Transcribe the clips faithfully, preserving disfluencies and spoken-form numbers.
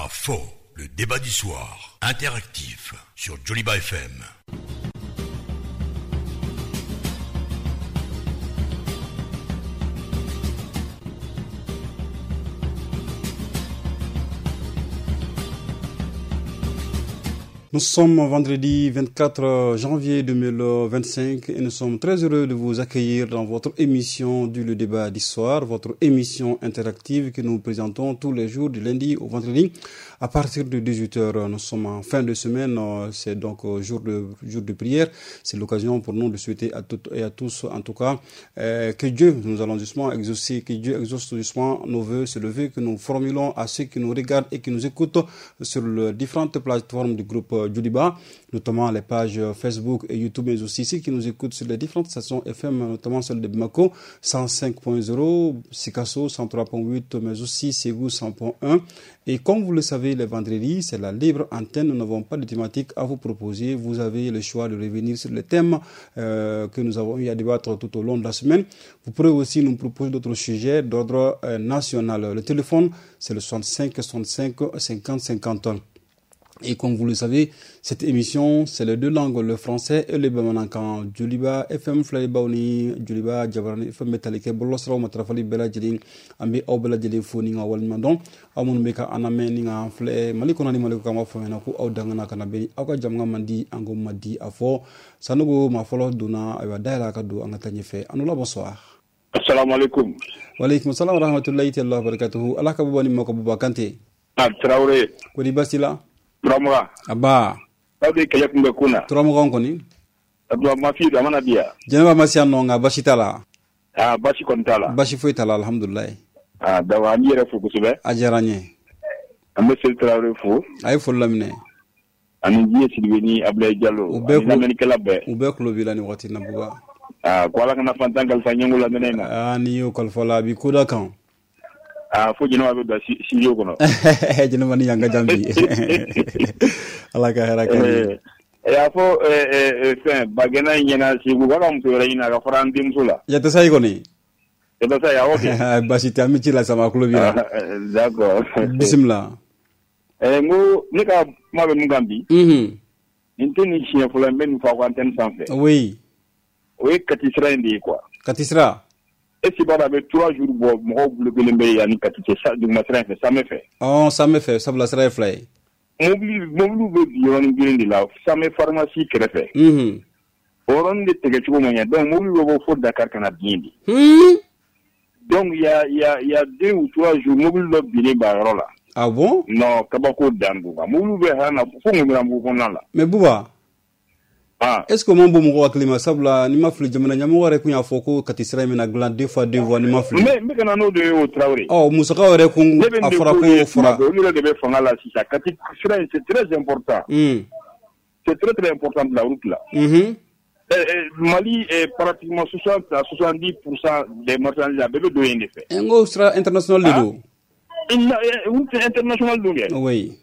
faux, le débat du soir, interactif sur Joliba F M. Nous sommes vendredi vingt-quatre janvier deux mille vingt-cinq et nous sommes très heureux de vous accueillir dans votre émission du Le Débat d'Histoire, votre émission interactive que nous présentons tous les jours du lundi au vendredi à partir de dix-huit heures. Nous sommes en fin de semaine, c'est donc jour de, jour de prière. C'est l'occasion pour nous de souhaiter à toutes et à tous, en tout cas, euh, que Dieu, nous allons justement exaucer, que Dieu exauce justement nos vœux, c'est le vœu que nous formulons à ceux qui nous regardent et qui nous écoutent sur les différentes plateformes du groupe Joliba, notamment les pages Facebook et YouTube, mais aussi ceux qui nous écoutent sur les différentes stations F M, notamment celle de Bamako, cent cinq point zéro, Sikasso, cent trois point huit, mais aussi Ségou, cent point un. Et comme vous le savez, les vendredis, c'est la libre antenne, nous n'avons pas de thématique à vous proposer. Vous avez le choix de revenir sur les thèmes euh, que nous avons eu à débattre tout au long de la semaine. Vous pourrez aussi nous proposer d'autres sujets d'ordre euh, national. Le téléphone, c'est le soixante-cinq soixante-cinq cinquante cinquante. Et comme vous le savez, cette émission, c'est les deux langues, le français et le bamanankan. Joliba F M Flaybauni, Joliba Jabarani F M Metalike, Bolosra, Matrafali Bela Jelin, Ambi Obela Jelin Foni, Walmandon, Amun Meka Anameni, Flay, Malikonani Malikama Fonaku, Audangana Kanabi, Aka Jamga Mandi, Ango Madi, Afo, Sanogo, Mafolo Duna, Ava Dailakadu, Angatanyefe. Anula, bonsoir. Assalamu alaikum. Wa alaikum salam wa rahmatullahi wa barakatuhu. Allah kabubani makabuba kante. Ah, Traoré. Kodi basila. Turamuga. Aba. Tabe kaya kumbe kuna. Turamuga nkoni. Abdou Mafi da mana biya. Jenaba masiano nga bashitala. Ah, bashi kontala. Bashi foitala alhamdulillah. Ah, da wa ni refu kusube. Ajaranye. Ambe sel Traoré fu. Ay folamne. Ani jiye sidweni Ablaye Diallo. Ube na meni kala be. Ube klobila ni wati na buga. Ah, kwala kana fantangal fa nyangula menena. Ah, ni yo kalfola bi kuda kan. Ah, fo jino wabe da si si yo kono. Jino mani yanga jambi. Ala ka hera ka. Eh, ya fo eh eh fin bagena nyena si bu wala mtu yera ina ka fara ndim sula. Ya ta sai koni. Ya ta sai ya okay. Basi tami chila sama klobila. D'accord. Bismillah. Eh ngo nika mabe mugambi. Mhm. Inteni chien fo la men fa ko antenne sans fait. Oui. Oui, katisra ndi quoi. Katisra. Et si bada be trois jours bo mo bu le be yani katise ça du matin fait ça me fait. Oh, ça me fait ça la sera fly. Mobili mobili be biyon ngirindi la ça me pharmacie créfe. Mhm. Oron de tege chugo monya donc mobili bo fo Dakar kana bindi. Mhm. Donc il y a il y a il y a deux ou trois jours mobili do bini ba rola. Ah bon? Non, kabako dangu ba. Mobili be hana fo ngura mbu konala. Mais Bouba. Ah. Est-ce que mon bon mo klima sabla ni mafli jamana nyamo ware kunya foko katisra mina gland deux fois deux fois ni mafli. Mais mais kana no de o Traoré. Oh, musaka ware ku afara ko fara. Ni le debe fangala si ça katisra c'est très important. Mm. C'est très très important de la route là. Mhm. Mali est pratiquement soixante à soixante-dix pour cent des marchandises à bébé de N F. Ngo stra international de do. Il est international donc. Oui.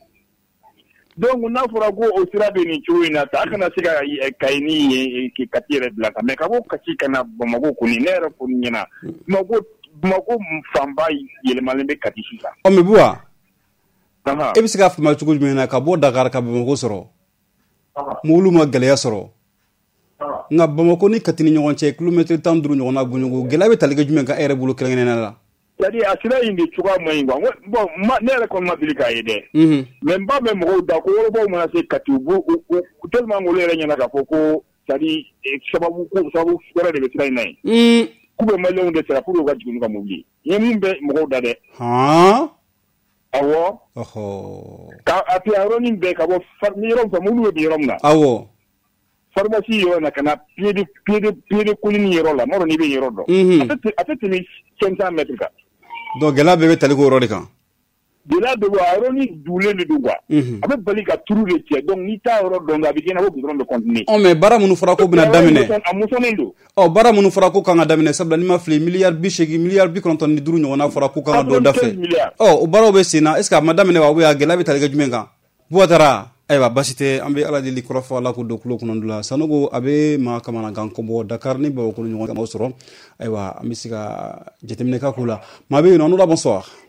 Donc on a fora go au sira be ni chuina ta kana siga kaini ki katire de la mais kabo kati kana bomago kuni nera kuni na mago mago mfamba yele malembe kati sisa. O me bua. Aha. E bisika fa ma chugo mena ka bo Dakar ka bomago soro. Aha. Mulu ma galeya soro. Aha. Nga bomago ni katini nyon che kilomètre tan duru nyon na bunyo gelabe talige jumen ka ere bulu kelengene na la. C'est-à-dire asira indi chuga moyingwa bon ma nera kon ma bilika yede. Mhm. Même pas même go da ko bo mo na se katubu tellement ngole re nyana ka foko c'est-à-dire sababu ko sababu sura de sira nai. Mhm. Kube malon de sira pour ga jigu ka mobili. Yemumbe mo da de. Ha? Awo. Oho. Ka api aroni be ka bo farmiro fa mulu be romna. Awo. Pharmacie yo na kana pied de pied de pied de kulini yero la moro ni be yero do. Afete afete ni cinq cents mètres ka. Donc là bébé tali ko rodi kan. De là de aroni doule le doua. Avec bali ka turu le tie donc ni ta ro do ngabi kena ko de continuer. Oh mais bara munu fara ko bina damine. Amusonendo. Oh bara munu fara ko kan damine sabla ni ma fle milliard bi shegi milliard bi konton ni duru nyona fara ko kan do dafe. Oh o bara be sina est ce que ma damine wa wa gela bi tali ga jumenga. Buatara. Aywa basite ambe ala di likrofo ala ko do kulo kunondula sanogo abe ma kamana ganko bo Dakar ni bo ko nyon ma usoro aywa amisika jetemne ka kula ma be non la bonsoir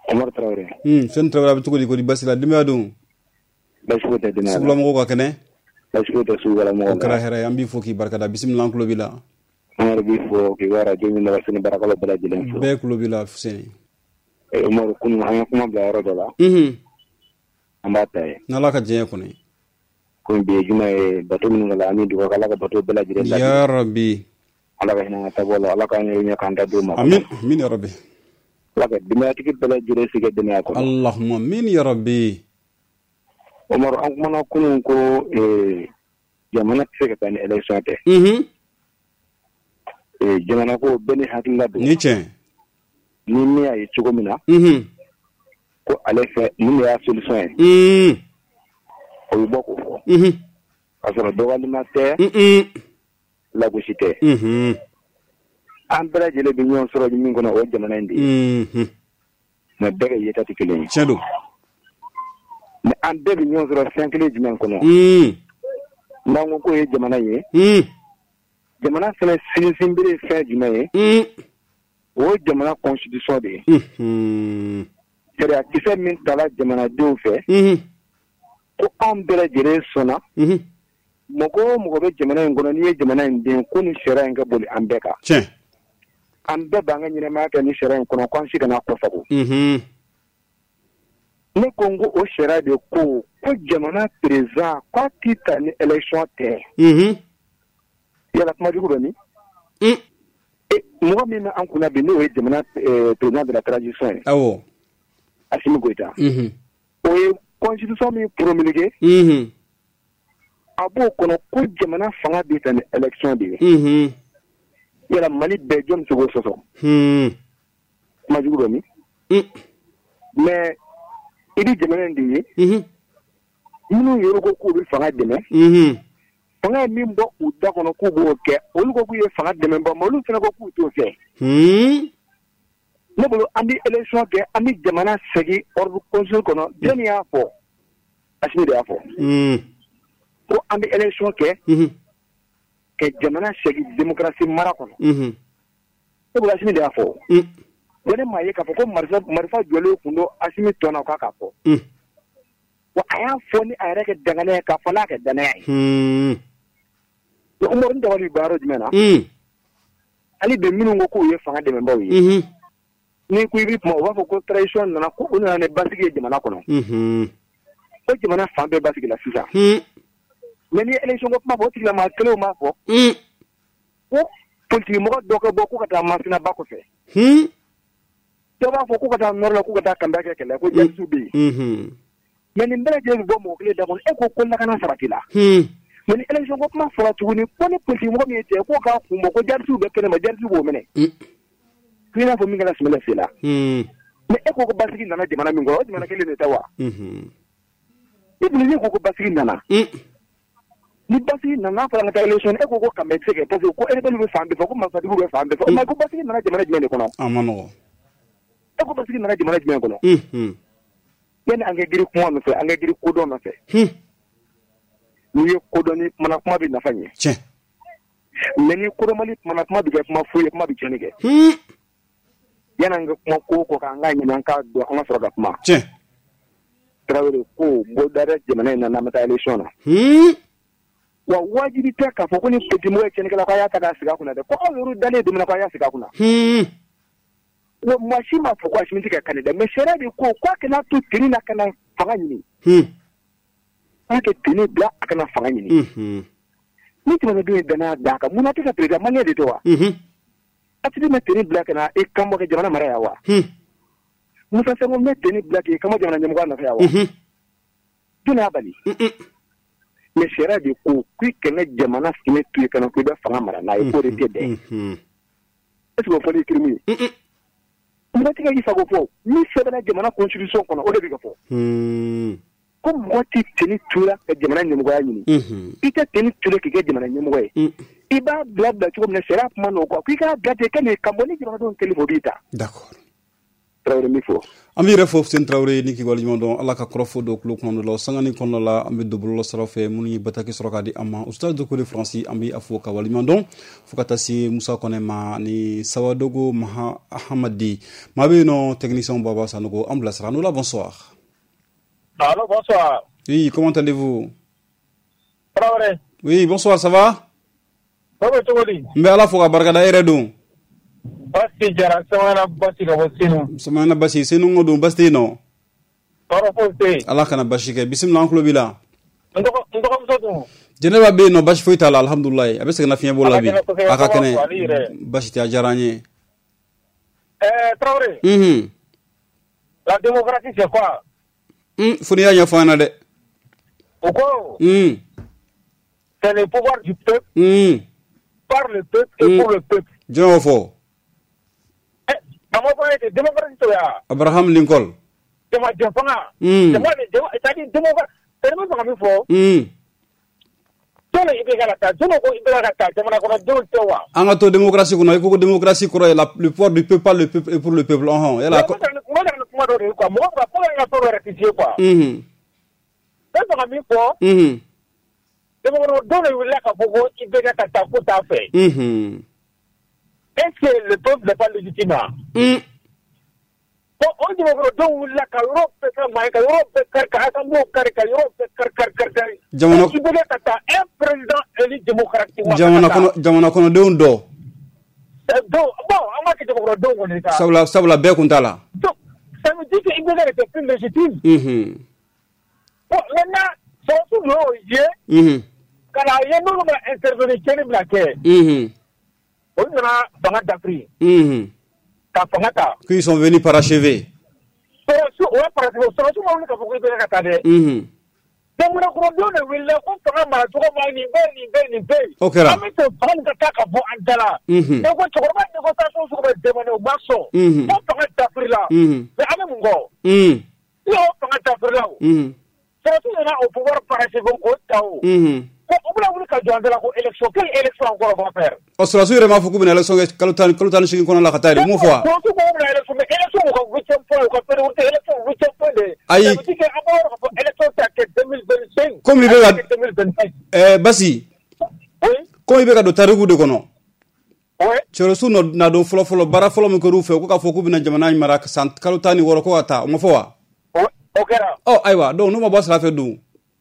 Omar Traoré. Hmm, fen Traoré bi tuko di ko di basila dimya dum. Bashko te dina. Sugla mo ko kene. Bashko te sugala mo. Kara hera yambi foki barkada bismillah kulo bila. Omar bi fo ki wara jemi na wasini barakalo bala jilen fo. Be kulo bila fuseni. E Omar kun hanya kuma bla yaro dola. Mhm. Ambata e. Nala ka je ko ne. Ko be juma e bato min ngala ami do kala ka bato bala jilen la. Ya rabbi. Ala ka hina ta bola ala ka ni nya kanda do ma. Amin. Amin ya rabbi. Laka dina tikit bala jilen sige dina ko. Allahumma amin ya rabbi. Omar an kuma na kunun ko e jamana tse ka ni election te. Mhm. E jamana ko beni hakilla do. Ni che. Ni mi ay chugo mina. Mhm. Ko ale fe ni ya solution. Mhm. O boko fo. Mhm. Asara do wali mate Mhm. la gosite. Mhm. An bela jele bi nyon soro mi ngono o jamana ndi. Mhm. Na daga yeta tikile. Chedo. Na an daga nyon soro cinq le jimen kono. Mhm. Na ngo ko e jamana ye. Mhm. Jamana sene sin simbire fe jimen ye. Mhm. O jamana constitution de. Mhm. Sera kise min tala jamana do fe. Mhm. Ko an bela jele sona. Mhm. Mogo mogo be jamana ngono ni jamana ndi ko ni shera nga boli ambeka. Che. An be banga nyine ma ka ni shera kono kon shi kana ko sabu. Mhm. Ne Congo o shera de ko ko jamana président ko tita ni election te. Mhm. Yala kuma jugo ni. Mhm. E mo mi na an kuna be no e jamana président de la transition. Awo. Assimi Goïta. Mhm. O e constitution mi promulgué. Mhm. Abo kono ko jamana fanga be tan election de. Mhm. Yala Mali be jom sogo soso. Mhm. Kuma jugo ni. Mhm. Mais idi jamana ndi Mhm. minu yoro ko be fanga deme. Mhm. Fanga min bo u da kono ko bo ke olu ko ku ye fanga deme ba molu fana ko ku to fe. Mhm. Ne bolo andi election ke andi jamana segi ordre constitutionnel kono deni ya fo. Asimi de ya fo. Mhm. Ko andi election ke Mhm. ke jamana segi démocratie mara kono. Mhm. Ne bolo asimi de ya fo. Mhm. Deni ma ye ka fo ko marfa marfa jole kundo asimi tona ka ka fo. Mhm. Wa aya fo ni ayre ke dangane ka fo la ke dane. Mhm. Ko umur nda wali baro jmena. Mhm. Ali be minu ngo ko ye fanga deme bawi. Mhm. Ni ku ibi mo wa fo ko tradition na ko una ne basige jamana kono. Mhm. Ko jamana fambe basige la sisa. Mhm. Mais ni élection ko ma bo tigla ma kelo ma fo. Mhm. Ko politique mo do ko bo ko kata masina ba ko fe. Mhm. To ba fo ko kata norla ko kata kamba ke kala ko jam subi. Mhm. Mais ni mbele je bo mo kle da kon e ko ko la kana saratila. Mhm. Mais ni élection ko ma fo tu ni ko ni politique mo mi te ko ka ku mo ko jar subi kele ma jar subi mene. Mhm. Kina fo mi ngala smela fela. Mhm. Mais e ko ko basigi nana jamana mi ngoro jamana kele ne tawa. Mhm. Ibu ni ko ko basigi nana. Mhm. Ni basi nana fara ngata election e ko ko kambe sege parce que ko e ko lu fambe ko ma fadi bu fambe ko ma ko basi nana jamana jmene kono Amano. e ko basi nana jamana jmene kono Mhm. yen ange giri kuma no fe ange giri kodo no fe Mhm. ni ye kodo ni mana kuma bi na fanye Che. mais ni kodo mali mana kuma bi kuma fuye kuma bi chenike Mhm. yen ange kuma ko ko ka nga nyina ka do anga soro da kuma Che. Traoré ko bo dare jamana na na mata election na Mhm. wa wajibi ta ka fo ko ni peti mo chenike la ka ya ta ka siga kuna de ko o dale de na ka ya siga kuna Mhm. wo mashima fo ko ashimiti ka kanida mais sera de ko kwa kana to tiri na kana fanga nyini Mhm. ake tini bla akana fanga nyini Mhm. ni tuma do dana daka muna ta president manya de to wa Mhm. atidi me tini bla kana e kambo ke jamana mara ya wa Mhm. musa se mo me tini bla ke kambo jamana nyamgo na ya wa Mhm. duna bali Mhm. mais sera de ko ku kana jamana sime tu kana ku da fanga mara na e ko de de Mhm. est-ce que foli krimi Mhm. muna tika yi sago fo ni sebana jamana constitution kono o de bi ka fo Mhm. ko mo ti tini tura ke jamana nyamgo ya nyini Mhm. ita tini tura ke jamana nyamgo ya Mhm. iba bla bla chuko mna sera kuma no ko kika gate kene kamboni jamana don kelifo bita D'accord. Traoré mi fo ami refo sen Traoré ni ki walimo don ala ka krofo do klo kono lo sangani kono la ambe doblo sarafe muni bataki soroka di amma ustad do ko de france ambi afo ka walimo don fukata si Musa Konema ni Sawadogo Maha Ahmadi mabe no technicien Baba Sanogo amblas rano la bonsoir. Allô, bonsoir. Oui, comment allez-vous? Traoré. Oui, bonsoir, ça va? Comment tu vas? Mais ala fo ka barka da ere don. Basti jara samana basti ka bosinu. Samana basi senu ngodo basti no. Toro fote. Ala kana bashi ke bismillah anklo bila. Ndoko ndoko msoto. Jeneba be no bashi foita la alhamdulillah. Abese na fiye bola bi. Aka kene bashi ta jaranye. Eh Traoré. Mhm. La démocratie c'est quoi? Hum, foni ya nyafana de. Pourquoi? Hum. C'est le pouvoir du peuple. Hum. Par le peuple et Mm. pour le peuple. Jono fo. Eh, amo ko ete démocratie to ya. Abraham Lincoln. Dema jefanga. Mm. Dema dema c'est-à-dire démocratie. C'est même pas comme fo. Hum. Tole ibe gala ta, jono ko ibe gala ta, dema na ko do tewa. Anga to démocratie kuna iko ko démocratie kuro la le pouvoir du peuple par le peuple et pour le peuple. Oh, yala ko. Mo da ko do re ko, mo ba ko na to rectifier quoi. Mhm. C'est pas comme fo. Mhm. Dema ko do le wala ka bogo ibe gala ta ko ta fait. Mhm. Est-ce que le peuple n'est pas légitime? Hum. Bon, on dit que donc la Europe peut faire mal, Europe peut faire carrément carrément, Europe peut faire carrément. Jamono. Il veut être un président élu démocratiquement. Jamana kono jamana kono de undo. Donc, bon, on va que je vous donne on est ça. Sabla sabla be kuntala. Donc, ça veut dire qu'il veut être plus légitime. Mhm. Bon, maintenant, surtout le yé, Mhm. quand il y a nous va intervenir quel est blaqué. Mhm. On a dans d'Afrique. Mhm. Ka fangata. Qui sont venus parachever. Surtout, on va par exemple, surtout on a beaucoup de katade. Mhm. Donc, on a gros de will le on fera mal, tout comme ni ben ni ben ni ben. OK là. Mais c'est pas de taka bo andala. Mhm. Donc, on va négociation sur le demander au marché. Mhm. On fera d'Afrique là. Mhm. Mais avec mon go. Mhm. On fera d'Afrique là. Mhm. Surtout, on a au pouvoir parachever au tao. Mhm. On va vous dire que dans la élection, quelle élection encore on va faire? Osra sure ma fuku bina élection kalutan kalutan shigi kono la khatari mo fois. Surtout, on va élection, mais élection on va huitième point, on va faire une élection huitième point de. Aïe. Ça veut dire qu'avant élection c'est deux mille vingt-cinq. Comme il veut la- deux mille vingt-cinq. Eh basi Oui. ko ibe ka do tarigu de kono. Oui. Choro su no na do folo folo bara folo mo ko rufe ko ka foku bina jamana ni mara sant kalutani woro ko ata mo fo wa. Oui. OK là. Oh aywa donc no mo boss la fe du.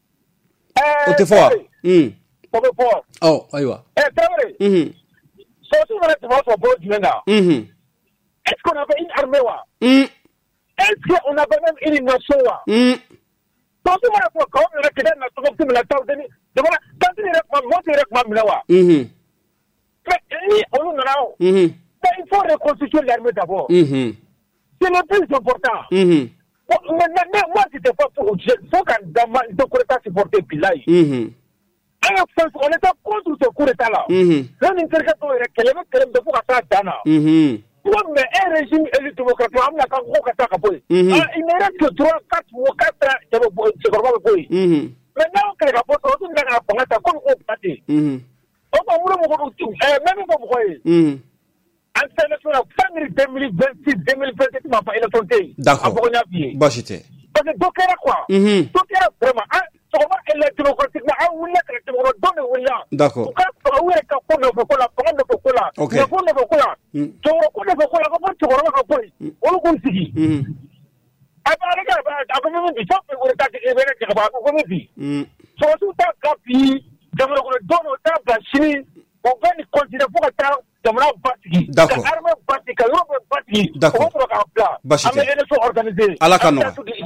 Eh. O te fo. Mhm. Comme fort. Oh aywa. Eh, Traoré. Mhm. Surtout dans les votre beau du maintenant. Mhm. Est-ce qu'on avait une armée wa? Mhm. Est-ce qu'on avait même une nation wa? Mhm. Surtout dans le quand on a créé la nation comme la taille de de voilà quand il est pas monter avec ma mila. Mhm. Mais ni on nous là. Mhm. Mais il faut reconstituer l'armée d'abord. Mhm. C'est le plus important. Mhm. Bon, maintenant moi c'était pas pour il faut qu'un dama de coup d'état supporter Pilaï. Mhm. On était contre ce coup d'état là. Mhm. On interrogatoire est quel est quel de pour ça dana. Mhm. Mais un régime élu démocratique, on a quand on a quand il ne reste que trois, quatre ou quatre ans, c'est le boy. Mhm. Maintenant, on a rapport, on a rapport, on a comme on parti. Mhm. On va vouloir tout, même pas pourquoi. Mhm. En sélection, fin deux mille vingt-six, deux mille vingt-sept, ma pas élection. D'accord. Bachité. Parce que donc, il y a quoi? Mhm. Donc, il y a vraiment, on va élection démocratique, mais on va élection démocratique, D'accord. Ok. D'accord. D'accord. Alakano.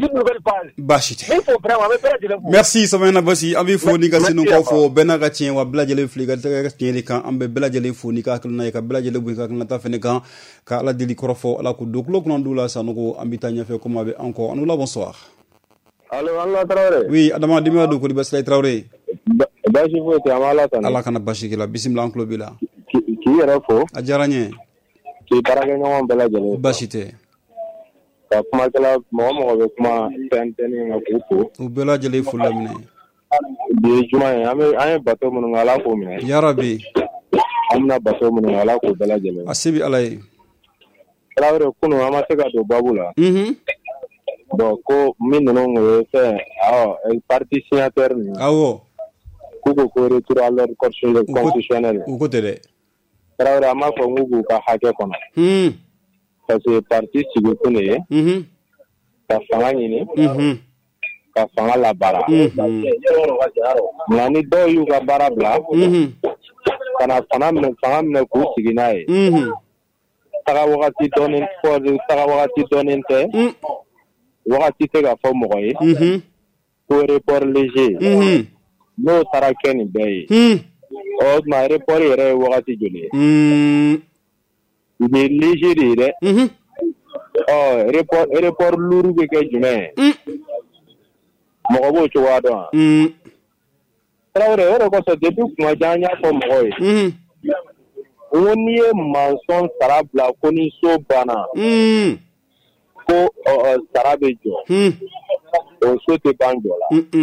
Merci Samena Basi abi fo ni ga sinu ko fo benaga tien wa blajele fliga ga tien kan ambe blajele fo ni ka na ka blajele bu ka na ta fene kan ka ala dili krofo ala ku doklo ko ndula sanugo ambitanya fe ko mabe encore nous la bonsoir. Allô Allah Traoré. Oui adama dimi adu ko di Baslay Traoré. Bashi fo ti amala tan. ala kana bashi kila bismillah enclo bila. Ki yara fo. Ajaranye. Ki baraka nyom blajele. Bashite. Ka kuma kala mo mo be kuma tenteni ngakuko. U blajele fo lamine. Bi juma ame ay bato mun ngala ko mine. Ya rabbi. Amna bato mun ngala ko blajele. Asibi alay. Tarawele kunu ama se ka do babu la. Mhm. Bon ko min non ngue fait ah el parti signataire ni. Awo. Ku ko ko retour à l'ordre constitutionnel. U ko tede. Tarawele ama ko ngugu ka hake kono. Mhm. Parce que parti sigi kune Mhm. ka fanga ni. Mhm. Ka fanga la bara. Mhm. Nani do yu ka bara bla. Mhm. Kana fanga men fanga men ku sigi na ye. Mhm. Taga wakati donen ko taga wakati donen te. Mhm. Wakati te ka fo mo ye. Mhm. Ko report léger. Mhm. No tara ken be. Mhm. O ma report yere wakati joli. Mhm. Ni léger ire. Mhm. Oh report report luru be ke jume. Mhm. Mo bo chwa do. Mhm. Tarawele oro ko so depuis kuma janya fo mo ye. Mhm. Woni ye manson sarabla ko ni so bana. Mhm. Ko sarabe jo. Mhm. O so te banjo la. Mhm.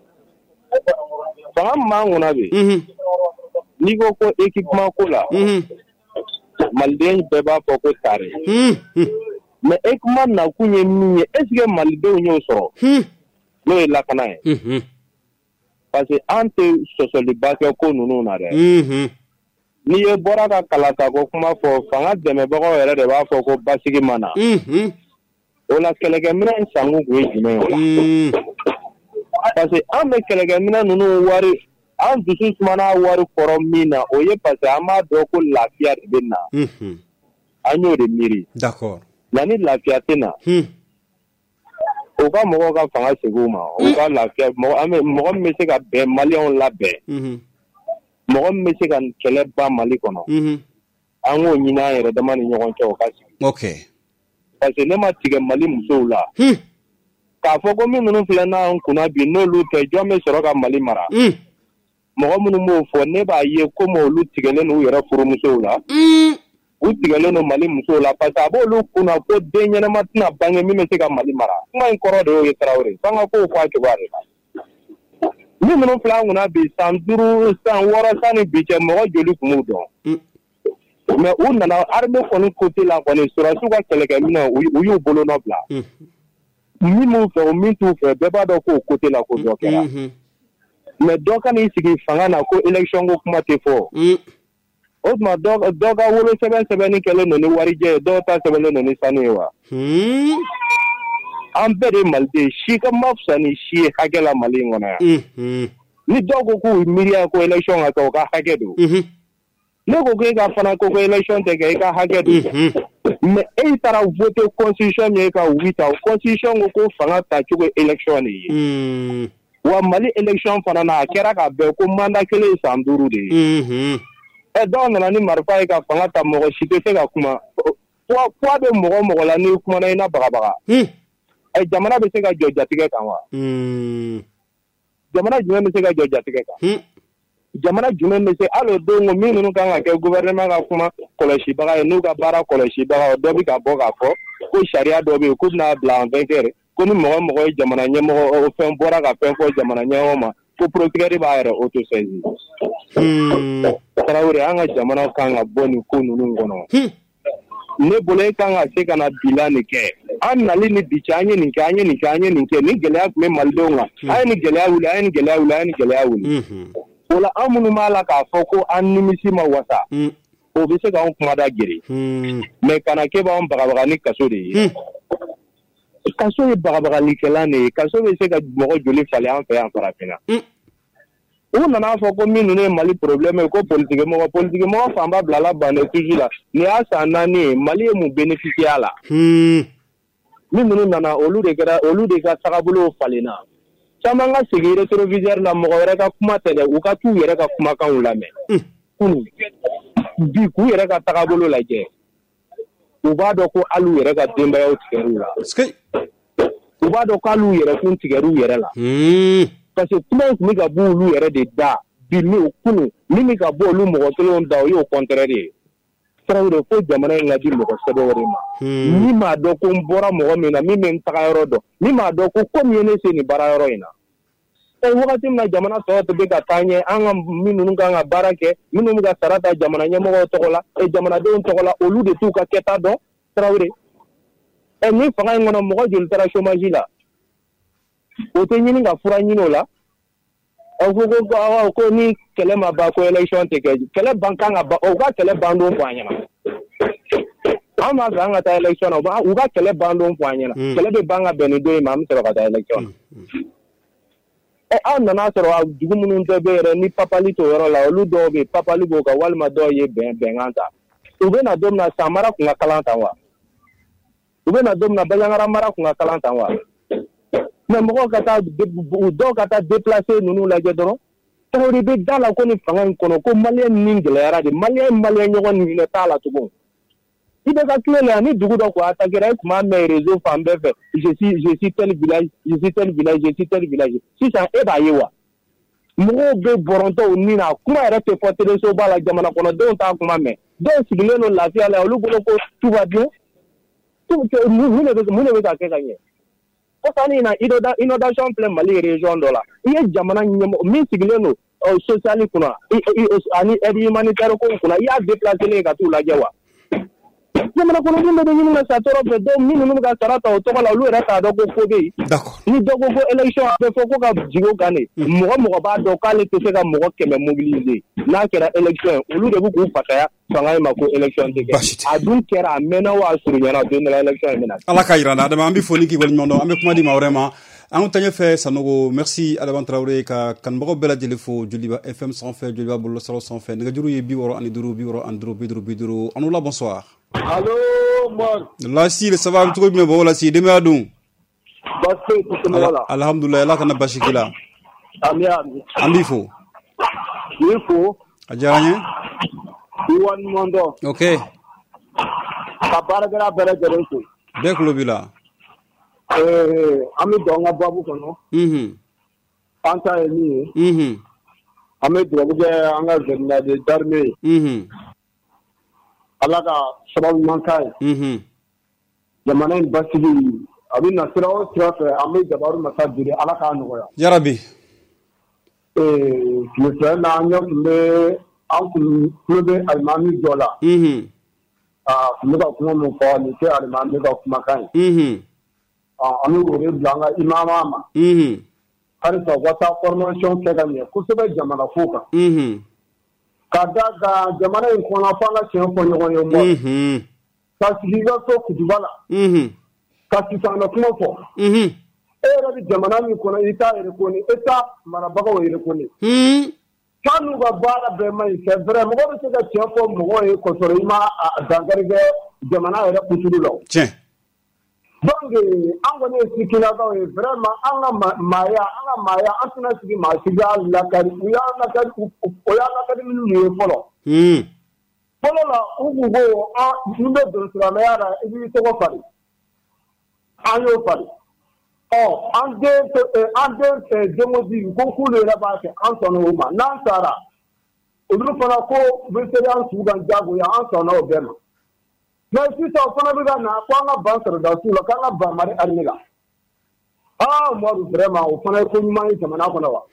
Fanga manguna be. Mhm. Ni ko ko équipement ko la. Mhm. Malden be ba fo ko tare. Mhm. Mais équipement na kunye mi est-ce que malden nyo soro? Mhm. No e la kana e. Mhm. Parce que ante sosoli bakɛ ko nunu na dɛ. Mhm. Ni ye bɔra ka kalata ko kuma fɔ fanga dɛmɛbagaw yɛrɛ de b'a fɔ ko basigi ma na. Mhm. O la kɛlɛkɛminɛn sango kun ye jumɛn ye? Mhm. Parce que an bɛ kɛlɛkɛminɛn ninnu wari an dusu sumana wari kɔrɔ min na o ye parce que an b'a dɔn ko lafiya de bɛ na. Mhm. An y'o de miiri. D'accord. Nka ni lafiya tɛ na. Mhm. O ka mɔgɔw ka fanga segin u ma. O ka lafiya mɔgɔ an bɛ mɔgɔ min bɛ se ka bɛn maliyɛnw labɛn. Mhm. Mɔgɔ min bɛ se ka kɛlɛ ban Mali kɔnɔ. Mhm. An k'o ɲini an yɛrɛ dama ni ɲɔgɔn cɛ o ka sigi. OK. Parce que ne ma tigɛ Mali musow la. Mhm. K'a fɔ ko min ninnu filɛ n'an kunna bi n'olu tɛ jɔn bɛ sɔrɔ ka Mali mara. Mhm. Mɔgɔ minnu b'o fɔ ne b'a ye komi olu tigɛlen n'u yɛrɛ furumusow la. Mhm. U tigɛlen don Mali musow la parce que a b'olu kunna ko den ɲɛnama tɛna bange min bɛ se ka Mali mara. Kuma in kɔrɔ de y'o ye Tarawele. F'an ka kow fɔ a cogoya de la. Min ninnu filɛ an kunna bi san duuru san wɔɔrɔ san ni bi cɛ mɔgɔ joli kun b'u dɔn. Mhm. Mais u nana armée kɔni côté la kɔni sɔrɔsiw ka kɛlɛkɛminɛn u y'u bolo nɔ bila. Mhm. Min m'u fɛ o min t'u fɛ bɛɛ b'a dɔn k'o côté la ko dɔ kɛra. Mhm. Mais dɔ ka n'i sigi fanga na ko élection ko kuma tɛ fɔ. Mhm. O tuma dɔ dɔ ka wolo sɛbɛn sɛbɛnni kɛlen don ni warijɛ ye dɔw ta sɛbɛnlen don ni sanu ye wa. Mhm. An bɛɛ de ye Maliden si ka ma fisa ni si ye hakɛ la Mali in kɔnɔ yan. Mhm. Ni dɔw ko k'u miiriya ko élection ka kɛ o ka hakɛ don. Mhm. Ne ko k'e ka fana ko ko élection tɛ kɛ i ka hakɛ don. Mhm. Mais e taara voter constitution min ye ka wuli ta o constitution ko ko fanga tacogo ye élection de ye. Mhm. Wa Mali élection fana na a kɛra ka bɛn ko mandat kelen ye san duuru de ye. Mhm. Ɛ dɔw nana ni marifa ye ka fanga ta mɔgɔ si tɛ se ka kuma. Poids poids bɛ mɔgɔ mɔgɔ la n'i kumana i na bagabaga. Mhm. Ɛ jamana bɛ se ka jɔ jatigɛ kan wa? Mhm. Jamana jumɛn bɛ se ka jɔ jatigɛ kan? Mhm. Jamana jumɛn bɛ se hali o don min ninnu kan ka kɛ gouvernement ka kuma kɔlɔsibaga ye n'u ka baara kɔlɔsibaga dɔ bɛ ka bɔ k'a fɔ ko sariya dɔ bɛ yen k'u bɛna bila en vigueur ko ni mɔgɔ mɔgɔ ye jamana ɲɛmɔgɔ o fɛn bɔra ka fɛn fɔ jamana ɲɛmɔgɔ ma ko procureur b'a yɛrɛ autosaisir. Mhm. Tarawele an ka jamana kan ka bɔ nin ko ninnu kɔnɔ. Mhm. Ne bolo e kan ka se ka na bilan nin kɛ. An nali ni bi cɛ an ye nin kɛ an ye nin kɛ an ye nin kɛ ni gɛlɛya tun bɛ Malidenw kan. An ye nin gɛlɛya wuli an ye nin gɛlɛya wuli an ye nin gɛlɛya wuli. Mhm. O la an minnu b'a la k'a fɔ ko an nimisi ma wasa. Mhm. O bɛ se k'anw kumada gere. Mhm. Mais kana kɛ b'anw bagabaga ni kaso de ye. Mhm. Kaso ye bagabagalikɛlan de ye. Kaso bɛ se ka mɔgɔ joli falen an fɛ yan farafinna. Mhm. U nana fɔ ko min ninnu ye Mali problème ye ko politique mɔgɔ politique mɔgɔ fanba bilala bandeau la. Nin y'a san naani ye Mali ye mun bénéficier a la. Mhm. Min ninnu nana olu de kɛra olu de ka tagabolow falenna. Caman ka segin rétroviseur la mɔgɔ wɛrɛ ka kuma tɛ dɛ u ka t'u yɛrɛ ka kumakanw lamɛn. Kunun bi k'u yɛrɛ ka tagabolo lajɛ u b'a dɔn ko hali u yɛrɛ ka denbayaw tigɛr'u la. U b'a dɔn k'hali u yɛrɛ kun tigɛr'u yɛrɛ la. Parce que kuma in tun bɛ ka bɔ olu yɛrɛ de da bi min kunun min bɛ ka bɔ olu mɔgɔ kelenw da o y'o contraire ye. Tarawele ko jamana in ka di mɔgɔ sɛbɛn wɛrɛ ma. Min m'a dɔn ko n bɔra mɔgɔ min na min bɛ n taga yɔrɔ dɔn min m'a dɔn ko ko min ye ne se nin baara yɔrɔ in na. Ɛ wagati min na jamana tɔw bɛ ka taa ɲɛ an ka minnu kan ka baara kɛ minnu bɛ ka sara ta jamana ɲɛmɔgɔw tɔgɔ la ɛ jamanadenw tɔgɔ la olu de t'u ka kɛta dɔn Traoré e ni fanga ngono mo jol tara chômage la o te nyini nga fura nyino la o ko ko ko ni kele ma ba ko election te ke kele banka nga ba o ga kele bando fanya ama ga nga ta election o ba u ga kele bando fanya kele be banga beni do imam te ba ta election e an nana soro a dugu munun te be re ni papali to yoro la olu do be papali bo ka walma do ye ben ben anta u be na dom na samara ku nga kalanta wa u be na dom na balangara mara ku nga kalanta wa mais mɔgɔ ka taa dɔw ka taa déplacer ninnu lajɛ dɔrɔn Traoré bɛ da la ko ni fanga in kɔnɔ ko maliyɛn ni gɛlɛyara de maliyɛn maliyɛn ɲɔgɔn ni hinɛ t'a la tugun i bɛ ka tile la ni dugu dɔ ko attaquer i tun b'a mɛn réseau fan bɛɛ fɛ je suis je suis tel village je suis tel village je suis tel village sisan e b'a ye wa mɔgɔw bɛ bɔrɔntɔw ni na kuma yɛrɛ tɛ fɔ téléso ba la jamana kɔnɔdenw t'a kuma mɛn dɔw sigilen don lafiya la olu bolo ko tout va bien mun de bɛ mun de bɛ ka kɛ ka ɲɛ Kosani na inondation plein Mali région do la i ye jamana ɲɛmɔgɔ min sigilen don social kunna ani aide humanitaire ko kunna i y'a déplacer ka t'u lajɛ wa jamana kɔnɔdenw bɛ ɲini na sa tɔɔrɔ fɛ dɔw min ninnu ka sara ta o tɔgɔ la olu yɛrɛ t'a dɔn ko ko bɛ yen ni dɔ ko ko élection a bɛ fɔ ko ka jigin o kan de mɔgɔ mɔgɔ b'a dɔn k'ale tɛ se ka mɔgɔ kɛmɛ mobiliser n'a kɛra élection olu de bɛ k'u fasaya fanga in ma ko élection tɛ kɛ a dun kɛra a mɛnna wa a surunyana don dɔ la élection in bɛna Ala ka yira na Adama an bɛ foli k'i waleɲuman dɔn an bɛ kuma di maa wɛrɛ ma an ta ɲɛfɛ Sanogo merci Adama Traoré ka kanubagaw bɛɛ lajɛlen fo Joliba F M sanfɛ Joliba bɔlɔlɔsiraw sanfɛ nɛgɛjuru ye bi wɔɔrɔ ani duuru bi wɔɔrɔ ani duuru bi duuru bi duuru an wula bonsoir. Allô Mor. Lasi le sababu cogo jumɛn bɔ Lasi denbaya dun. Basi kusema wala. Alhamdulillah Ala kana basi k'i la. Ami ami. An b'i fo. N'i fo. A diyara n ye. I waleɲuman dɔn. Ok. Ka baarakɛla bɛɛ lajɛlen fo. Bɛɛ tulo b'i la. Ee an bɛ don an ka babu kɔnɔ. Unhun. An ta ye min ye. Unhun. An bɛ dugawu kɛ an ka général d'armée ye. Unhun. Ala ka sababu ɲuman k'a ye. Unhun. Jamana in basigi a bɛ na sira o sira fɛ an bɛ Jabaru Masa deli Ala k'a nɔgɔya. Yarabi. Ee tile fila na an tun bɛ an kun tulo bɛ alimami dɔ la. Unhun. Aa tun bɛ ka kuma min fɔ nin tɛ alimami ka kumakan ye. Unhun. An bɛ wele bila an ka imama ma. Unhun. Halisa u ka taa formation kɛ ka ɲɛ kosɛbɛ jamana ko kan. Unhun. Ka da kan jamana in kɔnɔ f'an ka tiɲɛ fɔ ɲɔgɔn ye mɔ. Unhun. Ka sigi ka so kutuba la. Unhun. Ka sisanna kuma fɔ. Unhun. E yɛrɛ bɛ jamana min kɔnɔ i t'a reconnais État marabagaw reconnais. Unhun. K'a n'u ka baara bɛɛ ma ɲi c'est vrai mɔgɔ bɛ se ka tiɲɛ fɔ mɔgɔ ye k'a sɔrɔ i ma dankari kɛ jamana yɛrɛ kuturu la. Tiɲɛ. Donc an kɔni ye sifinnakaw ye vraiment an ka maaya an ka maaya an tɛna sigi maa si y'a lakari u y'a lakari o y'a lakari minnu ye fɔlɔ. Fɔlɔ la u kun ko an n bɛ don silamɛya la i b'i tɔgɔ fari an y'o fari ɔ an den an den denmodi ko k'olu yɛrɛ b'a kɛ an sɔnna o ma n'an taara olu fana ko u bɛ se an sugu kan jagoya an sɔnna o bɛɛ ma. Mais sisan o fana bɛ ka na ko an ka ban sɔrɔdasiw la k'an ka ban Mali armée la aa Umaru vraiment o fana ye ko ɲuman ye jamana kɔnɔ wa.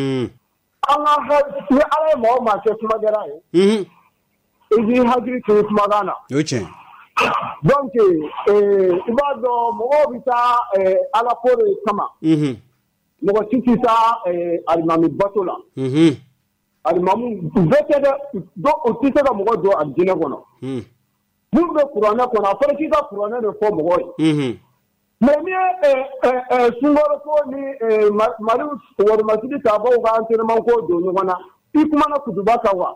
An ka ni Ala ye maa o maa kɛ kumakɛla ye i b'i hakili to kumakan na. O ye tiɲɛ. Donc i b'a dɔn mɔgɔw bɛ taa Ala ko de kama mɔgɔ si tɛ taa alimami bato la alimamu u bɛɛ tɛ dɛ u tɛ se ka mɔgɔ don alijinɛ kɔnɔ. Mun bɛ kuranɛ kɔnɔ a fɔra k'i ka kuranɛ de fɔ mɔgɔ ye. Mais ni ye Sunkalo ko ni Mali warimasigi taabagaw ka entraînement ko don ɲɔgɔn na i kumana kutuba kan wa.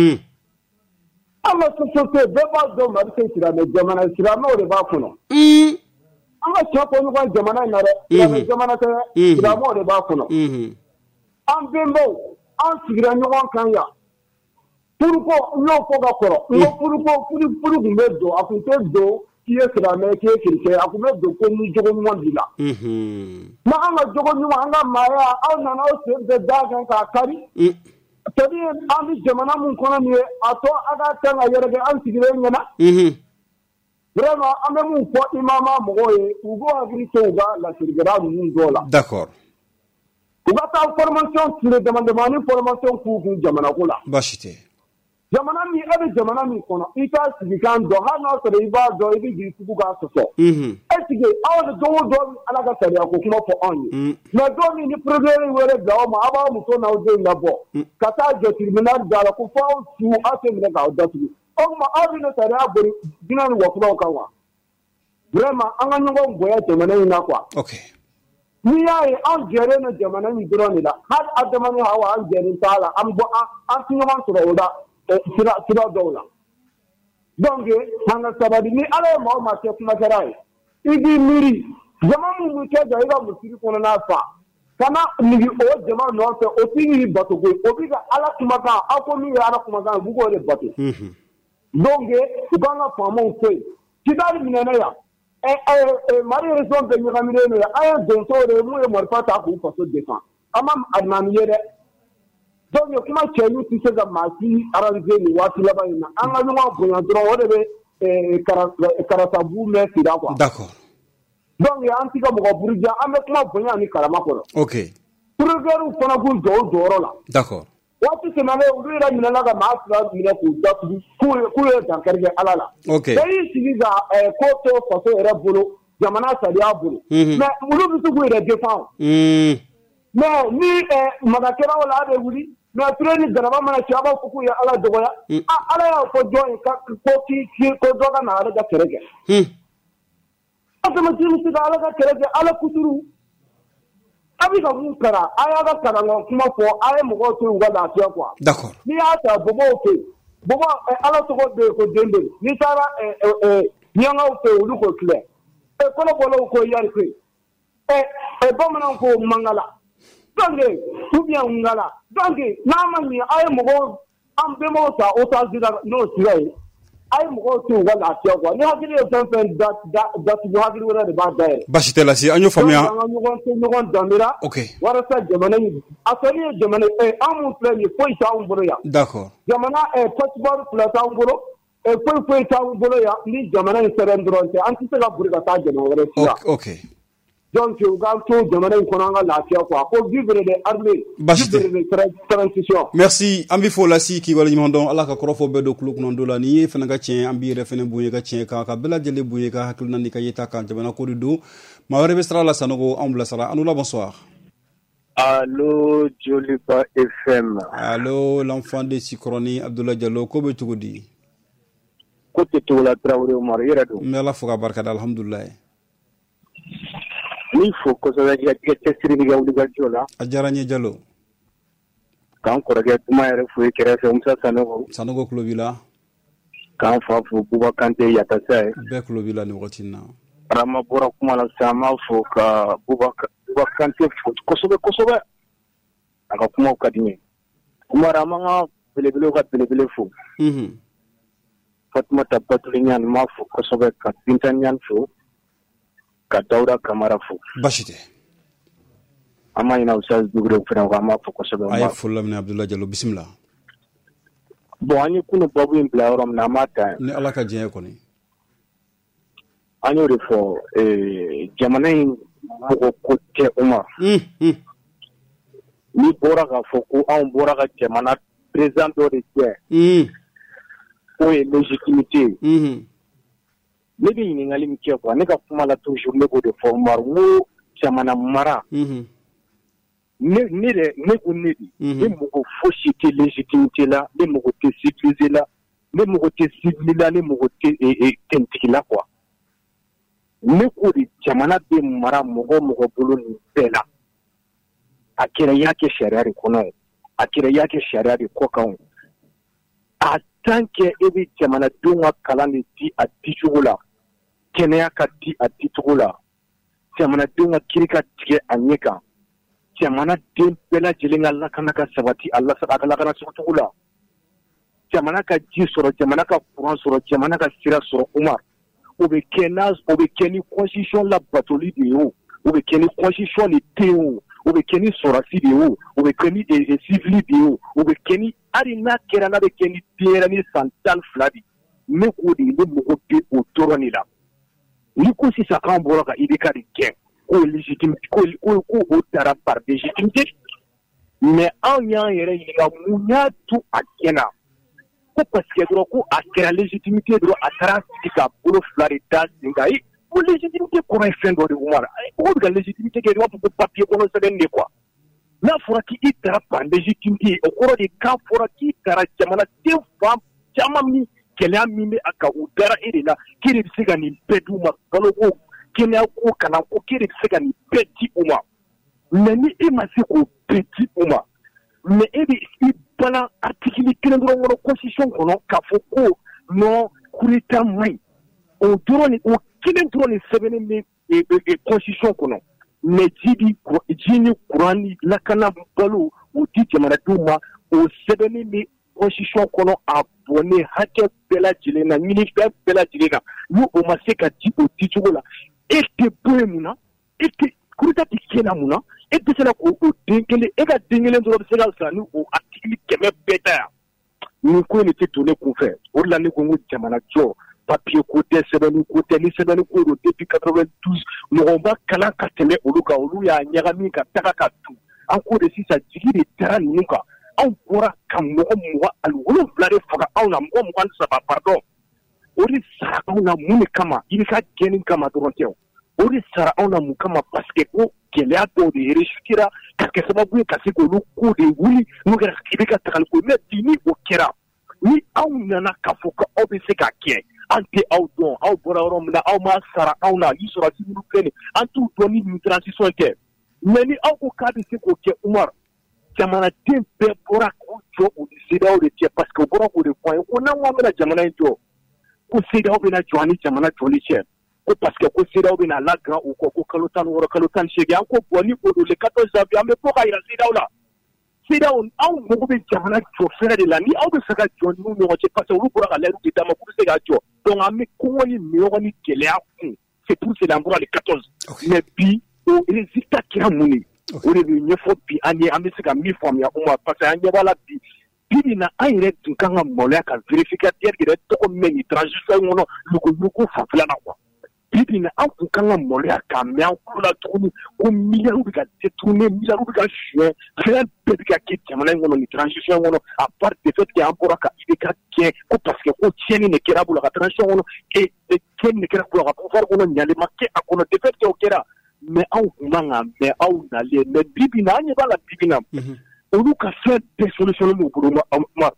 An ka société bɛɛ b'a dɔn Mali tɛ silamɛ jamana ye silamɛw de b'a kɔnɔ. An ka tiɲɛ fɔ ɲɔgɔn jamana in na dɛ silamɛ jamana tɛ silamɛw de b'a kɔnɔ. An bɛnbaw an sigira ɲɔgɔn kan yan. Furuko n y'o fɔ ka kɔrɔ n ko furuko furu furu tun bɛ don a tun tɛ don k'i ye silamɛ k'i ye chrétien a tun bɛ don ko ni jogo ɲuman b'i la. Mais an ka jogo ɲuman an ka maaya aw nana aw sen bɛɛ d'a kan k'a kari. C'est à dire an bɛ jamana min kɔnɔ nin ye a tɔ a ka kan ka yɛrɛkɛ an sigilen ɲɛna. Vraiment an bɛ mun fɔ imama mɔgɔw ye u k'u hakili to u ka lasirikɛla ninnu dɔw la. D'accord. U ka taa formation tile dama damani formation k'u kun jamana ko la. Baasi tɛ. jamana min e bɛ jamana min kɔnɔ i t'a sigi kan dɔn hali n'a sɔrɔ i b'a dɔn i bɛ k'i tugu k'a sɔsɔ est ce que aw de don o don ala ka sariya ko kuma fɔ anw ye mais don min ni procureur wɛrɛ bila aw ma aw b'aw muso n'aw denw labɔ ka taa jɔ tribunal da la ko fɔ aw su aw tɛ minɛ k'aw datugu o tuma aw bɛ na sariya boli diinɛ ni wakuraw kan wa vraiment an ka ɲɔgɔn bonya jamana in na quoi n'i y'a ye an jɛren na jamana in dɔrɔn de la hali adamaden hawa an jɛren t'a la an bɔ an ti ɲɔgɔn sɔrɔ o la sira sira dɔw la donc an ka sabali ni ala ye maa o maa kɛ kuma kɛra ye i b'i miiri jama min bɛ kɛ jɔ i ka musiri kɔnɔna fa kana nigi o jama nɔfɛ o t'i nigi bato koyi o b'i ka ala kumakan aw ko min ye ala kumakan u b'u k'o de bato donc u k'an ka faamaw to yen kidali minɛna yan mari région bɛɛ ɲagaminen don yan an ye donsow de ye mun ye marifa ta k'u faso défend an ma alimami ye dɛ donc kuma cɛɲu tɛ se ka maa si arranger nin waati laban in na an ka ɲɔgɔn bonya dɔrɔn o de bɛ karasabu mɛn sida quoi d'accord donc an ti ka mɔgɔ buruja an bɛ kuma bonya ni karama kɔrɔ ok procureur fana k'u jɔ o jɔyɔrɔ la d'accord waati tɛmɛnen olu yɛrɛ minɛna ka maa fila minɛ k'u datugu k'u ye dankari kɛ ala la ok bɛɛ y'i sigi ka ko to faso yɛrɛ bolo jamana sariya bolo mais olu bɛ se k'u yɛrɛ défend mais ni magakɛlaw la a bɛ wuli mais après ni garaba mana ci a b'a fɔ k'u ye ala dɔgɔya ala y'a fɔ jɔn ye ko k'i ko dɔ ka na ale ka kɛlɛ kɛ a tɛmɛ ci bɛ se ka ala ka kɛlɛ kɛ ala kuturu a bɛ ka mun kara a y'a ka kalankan kuma fɔ a ye mɔgɔw to yen u ka lafiya quoi d'accord n'i y'a ta bɔbɔw fɛ yen bɔbɔ ala tɔgɔ bɛ yen ko den bɛ yen n'i taara miyankaw fɛ yen olu ko filɛ kɔnɔbɔlaw ko yari ko yen bamananw ko mangala donc ou bien ngala donc n'a ma ɲɛ a ye mɔgɔw an bɛnbaw ta o ta sira n'o sira ye a ye mɔgɔw to yen u ka lafiya quoi ni hakili ye fɛn fɛn datugu hakili wɛrɛ de b'a dayɛlɛ basi tɛ lase an y'o faamuya an ka ɲɔgɔn to ɲɔgɔn danbera walasa jamana in a fɛnni ye jamana an mun filɛ nin ye foyi t'anw bolo yan d'accord jamana passeport fila t'anw bolo foyi foyi t'anw bolo yan ni jamana in sɛbɛn dɔrɔn tɛ an tɛ se ka boli ka taa jamana wɛrɛ si la ok donc u k'an to jamana in kɔnɔ an ka lafiya quoi ko vivre de armée vivre de transition merci an b'i fo lasi k'i waleɲuman dɔn ala ka kɔrɔfɔ bɛɛ don kulo kɔnɔntɔn la n'i ye fana ka tiɲɛ an b'i yɛrɛ fana bonya ka tiɲɛ kan ka bɛɛ lajɛlen bonya ka hakilina n'i ka yeta kan jamana ko de don maa wɛrɛ bɛ sira la sanogo anw bilasira an la bonsoir allo Joliba F M allo l'enfant de Sikoroni Abdoulaye Diallo ko bɛ cogo di ko tɛ cogo la Traoré Umaru yɛrɛ don n bɛ ala fo ka barikada alhamdulilayi ni fo kosɛbɛ i ka cɛsiri n'i ka wulikajɔ la a diyara n ye Diallo k'an kɔrɔkɛ kuma yɛrɛ fo i kɛrɛfɛ Musa Sanogo Sanogo kulo b'i la k'an fa fo Buba Kante Yatasa ye bɛɛ kulo b'i la nin wagati in na Arama bɔra kuma la sisan an b'a fo ka Buba Kante fo kosɛbɛ kosɛbɛ a ka kumaw ka di n ye Umaru an b'an ka belebelew ka belebele fo Fatumata Batuli Ɲani n b'a fo kosɛbɛ ka Binta Ɲani fo ka Dawuda Kamara fo basi tɛ an ma ɲinɛ Usaz Dugure fana an b'a fo kosɛbɛ a ye foli laminɛ Abdoulaye Diallo bisimila bon an ye kunu babu in bila yɔrɔ min na an b'a ta ni ala ka diɲɛ kɔni an y'o de fɔ jamana in mɔgɔ ko tɛ Umaru n'i bɔra k'a fɔ ko anw bɔra ka jamana président dɔ de kɛ k'o ye légitimité ye ne bɛ ɲininkali min kɛ quoi ne ka kuma la toujours ne b'o de fɔ Umaru n ko jamana mara ne ne de ne ko ne de ne mɔgɔ fosi tɛ légitimité la ne mɔgɔ tɛ civilisé la ne mɔgɔ tɛ civil la ne mɔgɔ tɛ tɛntigi la quoi ne ko de jamana bɛ mara mɔgɔ mɔgɔ bolo nin bɛɛ la a kɛra i y'a kɛ sariya de kɔnɔ ye a kɛra i y'a kɛ sariya de kɔ kan a tant que e bɛ jamanadenw ka kalan de di a dicogo la kɛnɛya ka di a dicogo la jamanadenw ka kiri ka tigɛ a ɲɛ kan jamanaden bɛɛ lajɛlen ka lakana ka sabati a ka lakana cogo la jamana ka ji sɔrɔ jamana ka courant sɔrɔ jamana ka sira sɔrɔ Umaru o bɛ kɛ n'a o bɛ kɛ ni constitution labatoli de ye o o bɛ kɛ ni constitution de tɛ ye o o bɛ kɛ ni sɔrɔsi de ye o o bɛ kɛ ni civil de ye o o bɛ kɛ ni hali n'a kɛra n'a bɛ kɛ ni denyɛrɛni san tan fila de ne k'o de ne mɔgɔ bɛ o dɔrɔn de la ni ko sisan k'an bɔra ka I B K de gɛn k'o légitimité ko ko ko o taara par légitimité mais anw y'an yɛrɛ ɲininka mun y'a to a gɛnna ko parce que dɔrɔn ko a kɛra légitimité dɔrɔn a taara sigi ka bolo fila de da sen kan ayi ko légitimité kɔrɔ ye fɛn dɔ de Umar ko bɛ ka légitimité kɛ i b'a fɔ ko papier kɔnɔ sɛbɛn de quoi n'a fɔra k'i taara par légitimité o kɔrɔ de k'a fɔra k'i taara jamanaden fan caman min gɛlɛya min bɛ a kan u dara e de la k'e de bɛ se ka nin bɛɛ d'u ma baloko kɛnɛya ko kalanko k'e de bɛ se ka nin bɛɛ di u ma mais ni e ma se k'o bɛɛ di u ma mais e bɛ i bala article kelen dɔrɔn kɔnɔ constitution kɔnɔ k'a fɔ ko non coup d'état man ɲi o dɔrɔn ni o kelen dɔrɔn ni sɛbɛnnen bɛ constitution kɔnɔ mais ji di ji ni courant ni lakana balo o di jamanadenw ma o sɛbɛnnen bɛ constitution kɔnɔ a bɔnnen hakɛ bɛɛ lajɛlen na ɲinifɛn bɛɛ lajɛlen na n'o o ma se ka di o dicogo la e tɛ bɔ yen mun na e tɛ coup d'état tɛ kɛ na mun na e tɛ se ka k'o den kelen e ka den kelen dɔrɔn bɛ se ka sara ni o article kɛmɛ bɛɛ ta yan nin ko in de tɛ to ne kun fɛ o de la ne ko n ko jamana jɔ papier ko tɛ sɛbɛnni ko tɛ ni sɛbɛnni ko don depuis quatre-vingt-douze mɔgɔw ma kalan ka tɛmɛ olu kan olu y'a ɲagami ka taga ka tu an ko de sisan jigi de dara ninnu kan anw bɔra ka mɔgɔ mugan ani wolonwula de faga anw na mɔgɔ mugan ni saba pardon o de sara anw na mun de kama i bɛ ka gɛnni kama dɔrɔn tɛ o de sara anw na mun kama parce que ko gɛlɛya dɔw de réussira ka kɛ sababu ye ka se k'olu ko de wuli n'o kɛra i bɛ ka tagali ko mais bi ni o kɛra ni aw nana k'a fɔ ko aw bɛ se ka kɛ an tɛ aw dɔn aw bɔra yɔrɔ min na aw ma sara aw na i sɔrɔ si minnu filɛ nin an t'u dɔn ni nin transition tɛ mais ni aw ko k'a bɛ se k'o kɛ Umar jamanaden bɛɛ bɔra k'u jɔ o ni C E D E A O de cɛ parce que o bɔra k'o de fɔ an ye ko n'an ko an bɛna jamana in jɔ ko C E D E A O bɛna jɔ an ni jamana jɔli cɛ ko parce que ko C E D E A O bɛna lagiran u kɔ ko kalo tan ni wɔɔrɔ kalo tan ni seegin an ko bon ni o don le quatorze janvier an bɛ bɔ ka yira C E D E A O la C E D E A O aw mago bɛ jamana jɔ fɛrɛ de la ni aw bɛ fɛ ka jɔ n'u ɲɔgɔn cɛ parce que olu bɔra ka layiru de d'a ma k'u bɛ se ka jɔ donc an bɛ kɔngɔ ni miɲɔgɔn ni gɛlɛya kun c'est pour cela an bɔra le quatorze mais bi o résultat kɛra mun ye o de bɛ ɲɛfɔ bi an ye an bɛ se ka min faamuya o ma parce que an ɲɛ b'a la bi bi na an yɛrɛ tun kan ka maloya ka vérificateur yɛrɛ tɔgɔ mɛn nin transition in kɔnɔ lugolugu fanfɛla la quoi bi na an tun kan ka maloya k'a mɛn an kulo la tuguni ko miliyariw bɛ ka détourner miliyariw bɛ ka suɲɛ fɛn bɛɛ bɛ ka kɛ jamana in kɔnɔ nin transition in kɔnɔ à part le fait que an bɔra ka I B K gɛn ko parce que ko tiɲɛni de kɛra a bolo ka transition kɔnɔ et tiɲɛni de kɛra a bolo ka pouvoir kɔnɔ ɲalen ma kɛ a kɔnɔ de fait que o kɛra mais aw kun man ka mɛn aw nalen mais bi na an ɲɛ b'a la bi na olu ka fɛn bɛɛ solution n'u bolo ma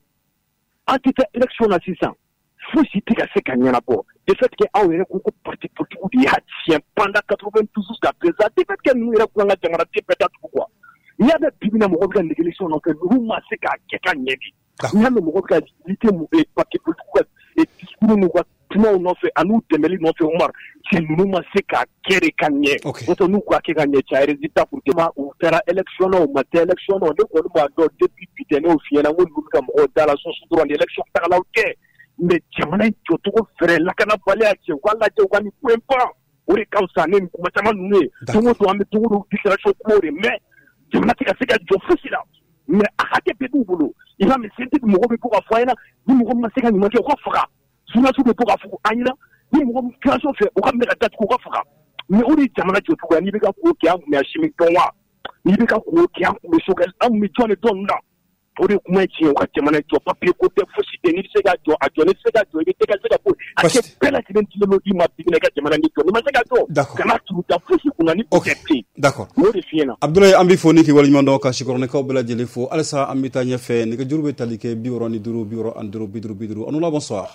an tɛ taa élection na sisan fosi tɛ ka se ka ɲɛnabɔ de fait que aw yɛrɛ ko ko parti politique de y'a tiɲɛ pendant quatre-vingt-douze jusqu'à présent de fait que ninnu yɛrɛ kun kan ka jamanaden bɛɛ datugu quoi n'i y'a mɛn bi na mɔgɔ bɛ ka nege élection nɔfɛ ninnu ma se k'a kɛ ka ɲɛ bi n'i y'a mɛn mɔgɔ bɛ ka lutter parti politique ka discours n'u ka kumaw nɔfɛ a n'u dɛmɛli nɔfɛ Umar cɛ ninnu ma se k'a kɛ de ka ɲɛ n'o n'u k'a kɛ ka ɲɛ cɛ a résultat pour que ma u taara élection na u ma taa élection na ne kɔni b'a dɔn depuis bi tɛ ne y'o f'i ɲɛna n ko ninnu bɛ ka mɔgɔw da la sɔsɔ dɔrɔn ni élection tagalaw tɛ mais jamana in jɔcogo fɛrɛ lakanabaliya cɛ u ka lajɛ u ka nin ko in ban o de ka fisa ne nin kuma caman ninnu ye don o don an bɛ don o don déclaration kumaw de mais jamana tɛ ka se ka jɔ fosi la mais a hakɛ bɛɛ b'u bolo i b'a mɛn sentigi mɔgɔ bɛ bɔ ka fɔ a ɲɛna ni mɔgɔ min ma se ka ɲuman kɛ u ka faga journaliste bɛ bɔ ka fɔ an ɲɛna ni mɔgɔ min création fɛ u ka minɛ ka datugu u ka faga mais o de ye jamana jɔcogo ye n'i bɛ ka ko kɛ an kun bɛ yan simi dɔn wa n'i bɛ ka ko kɛ an kun bɛ so kɛ an kun bɛ jɔn de dɔn ninnu na o de kuma ye tiɲɛ u ka jamana jɔ papier ko tɛ fosi tɛ n'i bɛ se ka jɔ a jɔ n'i tɛ se ka jɔ i bɛ tɛ ka se ka ko a kɛ bɛɛ lajɛlen dilen don i ma bi i ka jamana ni jɔ n'i ma se ka jɔ kana turu ta fosi kunna ni o kɛ ten d'accord o de f'i ɲɛna Abdoulaye an b'i fo ni k'i waleɲuman dɔn ka sikɔrɔnɛkaw bɛɛ lajɛlen fo halisa an bɛ taa ɲɛfɛ nɛgɛjuru bɛ tali kɛ bi wɔɔrɔ ni duuru bi wɔɔrɔ ani duuru bi duuru bi duuru on nous la bonsoir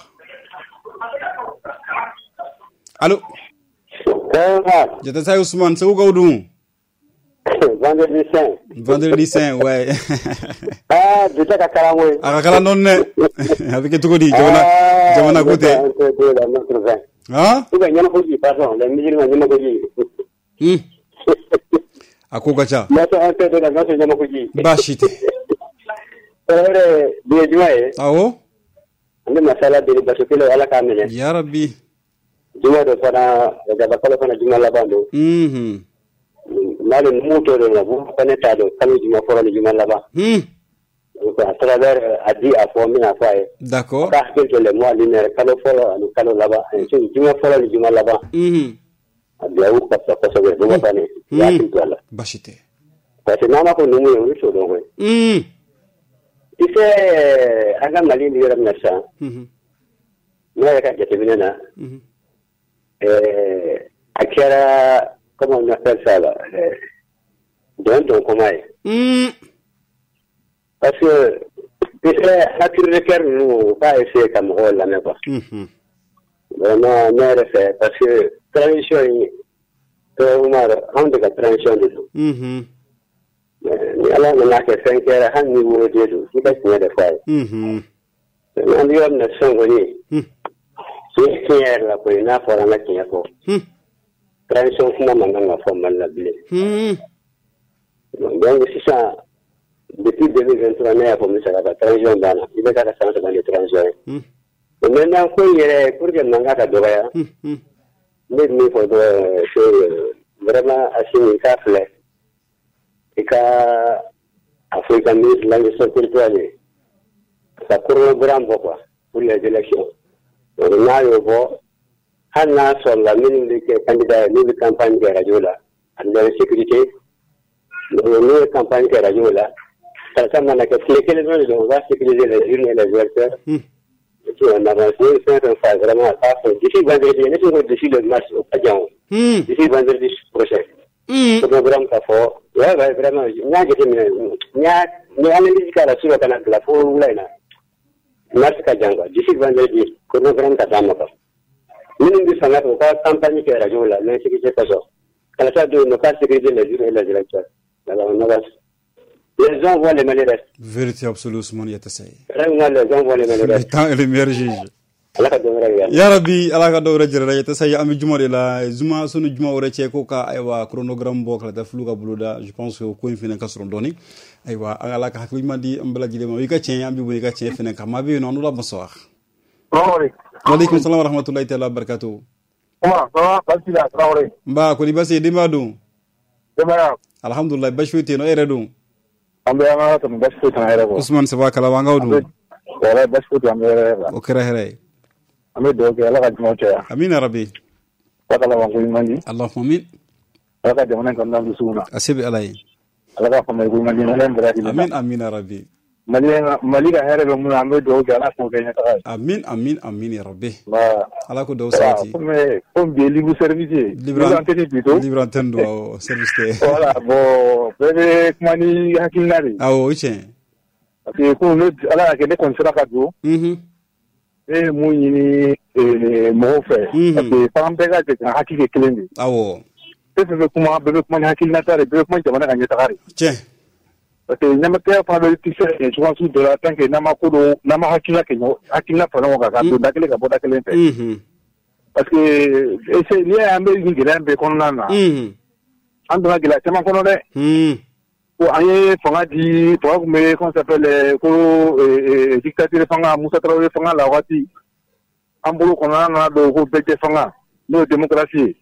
allo Jata Ousmane Segu Gaudou Vendredi saint. Vendredi saint, ouais. Ah, je sais qu'à Karamoué. À Kalandonne. Avec tout dit, Jamana, Jamana Côté. Hein? Tu vas y en avoir, pardon, les milliers de Yamagoji. Hum. À Kogacha. Mais c'est un peu de la noce de Yamagoji. Bachite. Euh, bien joué. Ah oh? On est ma salade de Bachopelo à la caméra. Yarabi. Juma de Fana, le Gabakolo Fana Juma Labando. Hum. Nale muto de la vous connaissez le canon du Mafora du Malaba. Hum. À travers a dit à former à faire. D'accord. Parce que le mois linéaire, canon fora, le canon là-bas, et c'est du Mafora du Malaba. Hum. A bien où parce que ça veut dire que c'est Bachite. parce que nana ko numu yo so do we. Hum. ise aga mali ni yaram nasa mhm ne ka jete binana mhm eh akira comment on appelle ça là donc on comment mhm parce que ise hakir de ker nous pas essayer comme rôle là mais quoi mhm vraiment ne fait parce que transition to umar on de transition de mhm ni ala na ke senkera han ni wo de do ni ka tinya da fai mhm na ni am na songo ni mhm si tinya la ko na fora na tinya ko mhm transition kuma manga na formal la bile mhm donc c'est ça depuis deux mille vingt-trois na ya comme ça la transition dana il ka ka sanse dans les transitions mhm maintenant ko yere pour que manga ka do ya mhm mais ni faut de vraiment assumer ça fait et qu'à Afrique ministre la gestion culturelle ça programme quoi pour les élections on a eu bon Hanna sur la mine de candidat de campagne de radio là en sécurité le campagne de radio là ça ça m'a que les les on va sécuriser les urnes et les électeurs et on avance c'est un phase vraiment à d'ici vendredi nous d'ici le mars au Padian d'ici vendredi prochain Mm. Le programme ça faut ouais ouais vraiment nya jete mi nya nya analyse kala sur kana la fo wulaina mars ka janga d'ici vendredi ko programme ka dama ko min ndi sanga ko campagne ke radio la mais c'est que c'est pas ça kala ça de ne pas sécuriser les urnes et les électeurs alors on va les gens voient les malheureux vérité absolue Ousmane Yatassaye vraiment les gens voient les malheureux le temps et le meilleur juge ya ya rabbi alaka do rajira ya sai ami juma de la zuma sunu juma wore che ko ka aywa chronogramme bok la def luga buluda je pense que ko fina ka soron doni aywa alaka hakli mandi ambala jide ma wi ka chen ambi bo ka chen fina ka ma bi non la baso wax wa alaykum assalam wa rahmatullahi ta'ala barakatuh kuma ba basila trawre mba ko di basi di madu dema alhamdulillah bashwiti no eredu ambe ma to bashwiti na eredu Ousmane sabaka la wanga wudu wala bashwiti ambe o kera here ame doge ala ka juma cha amina rabbi wakala wangu imani allahumma amin ala ka jamana kan dan suna asibi alai ala ka fama ko imani na lembra amin amina rabbi mali mali ka here be mun ame doge ala ko kenya ta amin amin amin ya rabbi ba ala ko do sati comme comme bien libre service libre antenne plutôt libre antenne do service te voilà bon bebe kumani hakinari awo iche parce que ko ne ala ka ne konsera ka do mhm e mun yini e mo fe parce que pam bega de hakike klendi awo bebe kuma bebe kuma ni hakil na tare bebe kuma jamana kan yata kare che parce que nyama te fa be tise e so su de la tanke na makodo na ma hakila ke no hakila fa no ga ga do dakele ga boda kele fe mhm parce que e se ni ambe ni gele ambe kono na na mhm ando na gele tema kono de mhm ko aye fanga di to ko me comment s'appelle ko dictateur fanga Moussa Traoré fanga la wati ambulu kono na do ko bete fanga no démocratie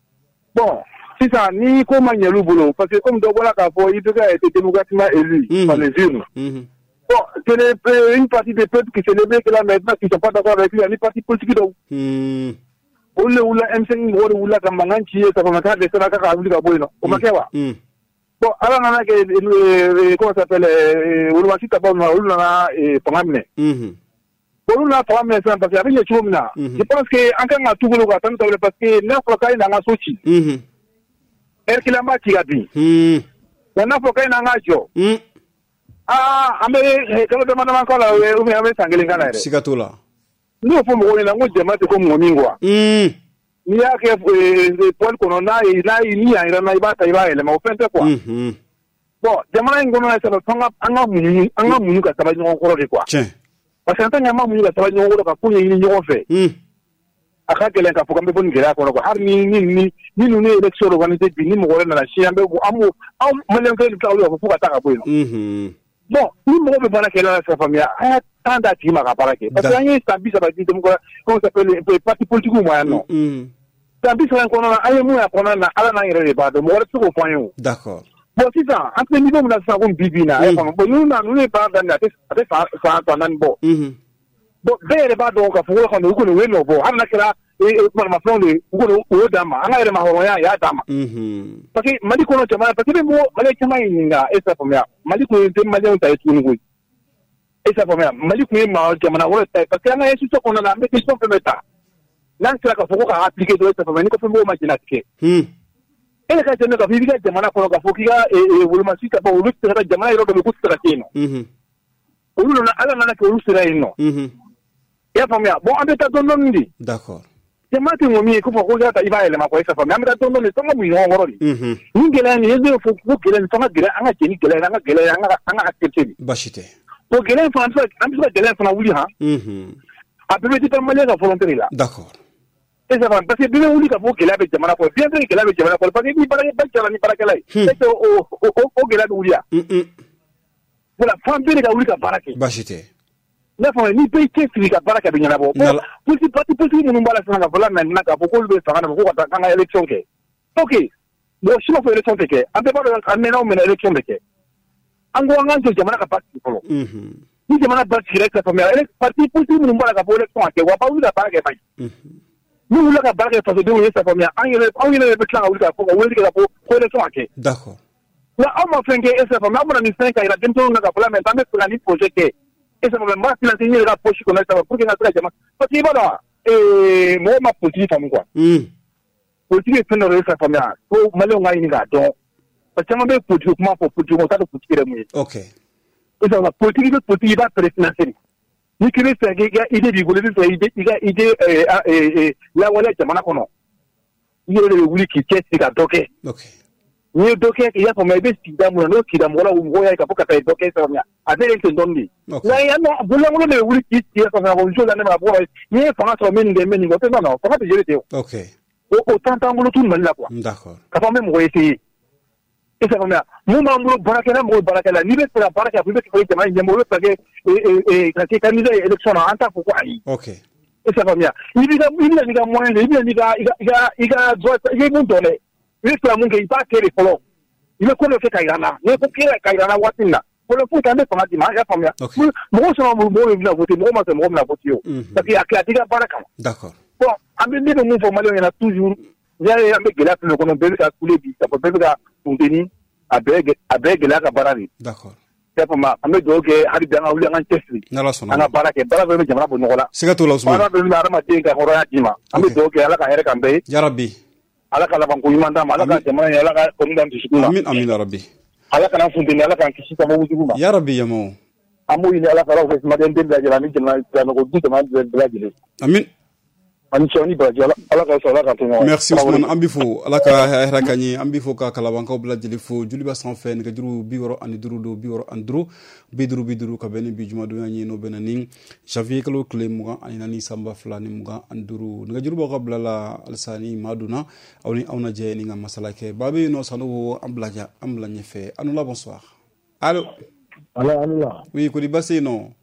bon si ça ni ko manyelu bolo parce que comme do bola ka fo il peut être démocratiquement élu mmh. par les urnes mmh. bon c'est une partie des peuples qui célèbrent que là maintenant qui sont pas d'accord avec lui, une partie politique donc mmh. Ole ula M cinq wala ula kamanganchi ça va mettre des ça ka ka ka boy no o makewa mmh. Bon, alors on a que comment ça s'appelle on va citer bon on a pangamne mhm bon on a pangamne ça parce que avec les chomina je pense que encore a tout le temps parce que neuf fois il na sochi mhm er kilamba tigabi mhm na fois il na ngajo mhm ah ame quand demande encore là ou mais ame sangelingana sikatola nous faut me na ngo demande comme ngomingwa mhm ni yake Paul kono na na ni ya ira na ibata iba ele ma ofente kwa mhm bon jamana ngono na sala tonga anga munyu anga munyu ka taba nyo ngoro kwa che parce que ntanya ma munyu ka taba nyo ngoro ka kunye ni nyo fe mhm aka kele ka fuka mbe boni gira ko ko har ni ni ni ni no ne election organiser bi ni mo gore na shia mbe amu am malen ke ka lo ko fuka ta ka boino mhm bon ni mo be bana kele na sa famille a tanda ti ma ka parake parce que anya stambi ça va dire comme comment s'appelle le parti politique ou moyen non mhm stambi ça ko na aye mu ya ko na ala na ngere ba do mo gore ko fanyo d'accord bon c'est ça entre niveau na sa ko bibina e ko bon nous na nous ne pas dans la tête ça ça nan bo mhm bon bere ba do ka fuko ko no ko no we no bo har na kira e ma ma fon le ko no o dama anga ere ma ho ya ya dama mhm parce que mali ko no chama parce que mo mali chama inga esa pomya mali ko te mali on ta etu ngo et ça va mali ku ma jamana wala tay parce que nga yesu ko na na question pe meta nan sira ka foko ka appliquer do ça va ni ko fe mo imaginer ke hmm e ka tene ka viviga jamana ko ka foki ga e wulu ma sita ba wulu tsara jamana ro ko ku tsara kino mhm wulu na ala na ke wulu tsara ino mhm ya famia bon ambeta tondo ndi d'accord jamana ti ngomi ko foko ga ta iba ele ma ko esa famia ambeta tondo ni tonga mu ngoro ni mhm ni gele ni yezo foko gele ni tonga gele anga keni gele anga gele anga anga accepter bashite pour que l'enfant soit un peu de l'enfant oui hein mhm après petit peu malais la volonté là d'accord et ça va parce que bien oui qu'il faut que la bête jamana pour bien que la bête jamana pour parce que il paraît pas que la ni para que là c'est au au au que la doulia mhm voilà femme bien que oui ka baraka bashite la femme ni paye que si ka baraka bien là pour pour si parti pour si nous mbala sana voilà maintenant ka pour le faire na ko ka kanga élection ke OK bon si on fait élection ke on peut pas amener on élection ke ango ango jamana ka parti ko mhm ni jamana parti direct fa me ele parti puti mun mbala ka pole ko ake wa pa ula ba ke bai mhm ni ula ka ba ke fa de esa fa me angele angele be kla ula ko wele ka ko ko le so ake d'accord la ama fenge esa fa me amona ni cinq ira dentro na ka pala me tambe pour ni projet ke esa fa me ma financer ni ra pochi ko na sa pour que na tra jamana parce que bala eh mo ma puti fa mo quoi mhm puti ke teno esa fa me ko male ngai ni ga don parce que moi politiquement pour politiquement ça de politique mu OK et ça va politique politique va préfinancer ni que c'est que idée du gouvernement c'est idée idée euh la wala jamana kono il y a le wuli qui teste ka doké OK ni doké il y a comme bes qui damu no qui damu wala ngo ya ka poka ta doké ça mia avec les ndondi là il y a no bula ngo le wuli qui teste ça va bonjour là na bo ni fa na so meni de meni ngo non non fa te jere te OK autant tant ngo tout mal là quoi d'accord ka fa même ngo essayer et ça va bien mon membre barakela mo barakela ni be la baraka bu be ko jama ni mo be que et et quand il candidat élection en tant que quoi OK et ça va bien il dit il dit ga moyen il dit ga ga ga droit il mon donné il faut mon qu'il pas que les follow il me connaît fait kairana ne ko kira kairana watina pour le foot ande pas dimanche ya famia mo so mo mo na voter mo ma mo na voter parce que akla diga baraka d'accord bon ambe ni mo fo malio na toujours ya ya me gela ko no be ka kule bi ça peut be contenu avec avec la barari d'accord c'est pour moi amé doge hadi danga wuli ngan testi nala sona ana barake barake be jamana bo ngola sigato la usman ana be na rama tinga ko ya dima amé doge ala ka here kambe ya rabbi ala ka la banko yimanda ala ka jamana ala ka ko ndam tishukuma amin amin ya rabbi ala ka na fundi ala ka kishita mo wujuma ya rabbi ya mo amu ile ala ka ro ko ma den den da jara ni jamana jamana ko du jamana de jile amin merci Ousmane ambifo alaka herakanyi ambifo ka kalabanka obla jelifo juliba sans fin ka juru biworo ani duru do biworo andru biduru biduru ka beni bijuma do nyi no benani janvier kalo kle muga ani nani samba flani muga anduru nga juru boko blala alsani maduna awni awna je ni nga masala ke babe no sanu amblaja ambla nyefe anula bonsoir allô allô allô oui ko di basse no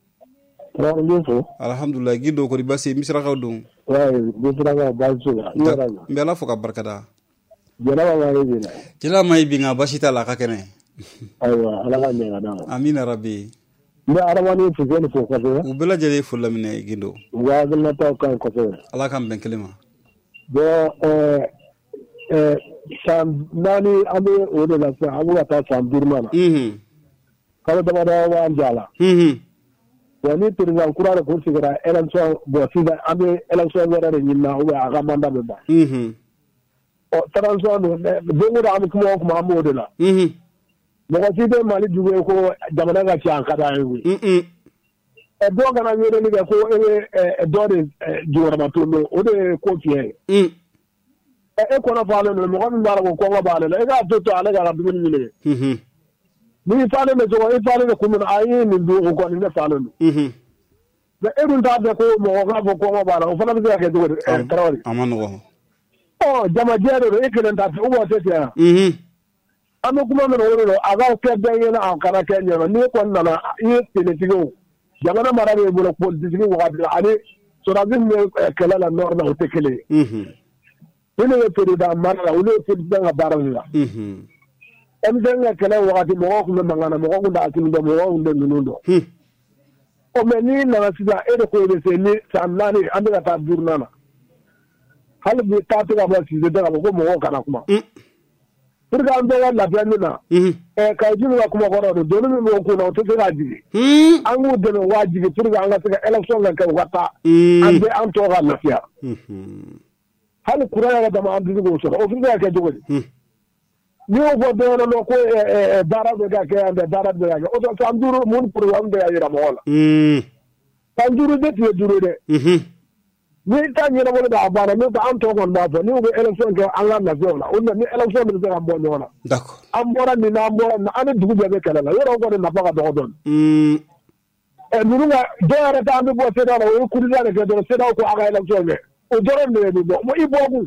alhamdulillah gido ko di basse misra khawdum ouais misra ga basso yara mbela foka barkada jela wa yebina jela may bi nga bashita la ka kene aywa ala ga ne ngada amina rabbi mbe arawani fu gene fo ko u bela jele fu lamine gido wa gna ta kan ko fe ala kam ben kelima bo euh euh sam nani ame o de la sa amu ta sam birmana mhm kala da da wa njala mhm wani président kurara ko sigara élection bo sida ame élection wara de nyina o ya ga manda be ba mhm o transition de ngura am kuma ko ma mo de la mhm mo ko sida mali duwe ko jamana ga ci an kada yi mhm e do ga na yere ni ko e do de juwara ma to no o de ko fiye mhm e ko na faale no mo ko ndara ko ko ba le e ga to to ale ga du ni ni mhm ni faale me so e faale ko mun ayi ni du ko ni ne faale no mhm de e dun ta de ko mo ga ko ko ba la o fana be ga do e trawari amano ko oh jama jero e kelen ta o wo te ya mhm ame kuma no no aga ke de yena an kana ke nyoro ni ko na e politiko jamana marabe bu ko politiko wa bi ali so da bin kala la nor na o te kele mhm ni ne pe da mara o le pe da ga barala mhm em denga kala wa di mo ko mangana mo ko da akin do mo ko ndo nundo mhm o me ni na sida e ko be se ni sanani amira ta burnana hal bi ta ta ba si de da ko mo ko kana kuma pour que an bɛɛ ka lafiya min na ɛ ka jigi ka kuma kɔrɔ don doni min b'o kun na o tɛ se ka jigi an k'u dɛmɛ u k'a jigi pour que an ka se ka élection ka kɛ u ka taa an bɛ an tɔ ka lafiya hali kuran yɛrɛ dama an tɛ se k'o sɔrɔ o tɛ se ka kɛ cogo di n'i y'o fɔ dɔwɛrɛ la ko baara bɛ ka kɛ yan fɛ baara bɛ ka kɛ o tɛ san duuru mun programme bɛ ka yira mɔgɔ la san duuru de tile duuru dɛ n'i ta ɲɛnabolo b'a banna n'o tɛ an tɔ kɔni b'a fɔ n'u bɛ élection kɛ an ka lafiyaw la o ni élection bɛ se ka bɔ ɲɔgɔn na an bɔra nin na an bɔra nin na an ni dugu bɛɛ bɛ kɛlɛ la yɔrɔ kɔni nafa ka dɔgɔ dɔɔni ɛ ninnu ka dɔw yɛrɛ ta an bɛ bɔ CEDEAO la o ye coup d'État de kɛ dɔrɔn CEDEAO ko a ka élection kɛ o dɔrɔn de bɛ bɔ i bɔ kun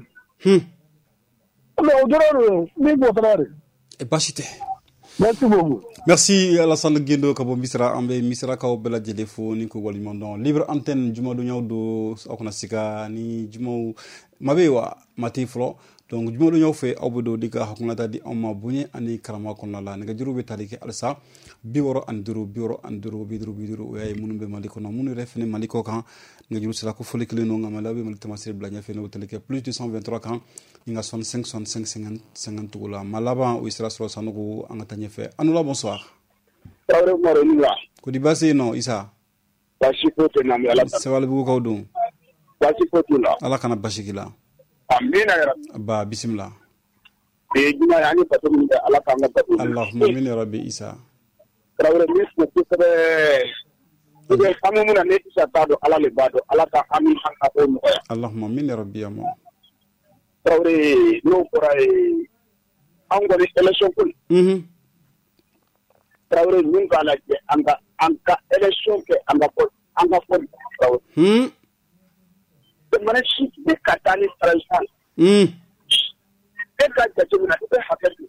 mais o dɔrɔn de min b'o fana de baasi tɛ. Merci beaucoup. Merci Alassane Guendo Kabo Misra Ambe Misra Kao Bela Jelefo Niko Walimondon Libre antenne Juma do Nyawdo Akona Sika ni Juma Mabewa Mati Flo donc Juma do Nyaw fe Obodo Diga Hakuna Tadi Oma Bunye ani Karama Konala Nga Juru be Talike Alsa Biworo Anduru Biworo Anduru Biduru Biduru Oya Munumbe Maliko na Munu Refene Maliko kan Nga Juru Sila ko Fole Kile no Ngamalabe Malita Masir Blanya Fene Otelike plus deux cent vingt-trois kan Nga soixante-cinq soixante-cinq cinquante cinquante la Malaba ou Isra Sro Sanogo Angatanye fe Anula bonsoir. Traoré Marola. Kodi basi no Isa. Bashi pote na mi ala. Sewal bu ko dum. Bashi pote la. Ala kana bashikila. Amina ya rabbi. Ba bismillah. E juma yani patu mi ala kana patu. Allahumma min ya rabbi Isa. Traoré mi ko tere. Ide kamu muna ne isa tado ala le bado ala ka amin hanka o mo. Allahumma min ya rabbi ya mo. Traoré no porai angoli election kul. Mhm. Traoré ñun ka la ke anga anga election ke anga ko anga ko Traoré hmm de mana shi de katani transition hmm e ka ta tuna e hakati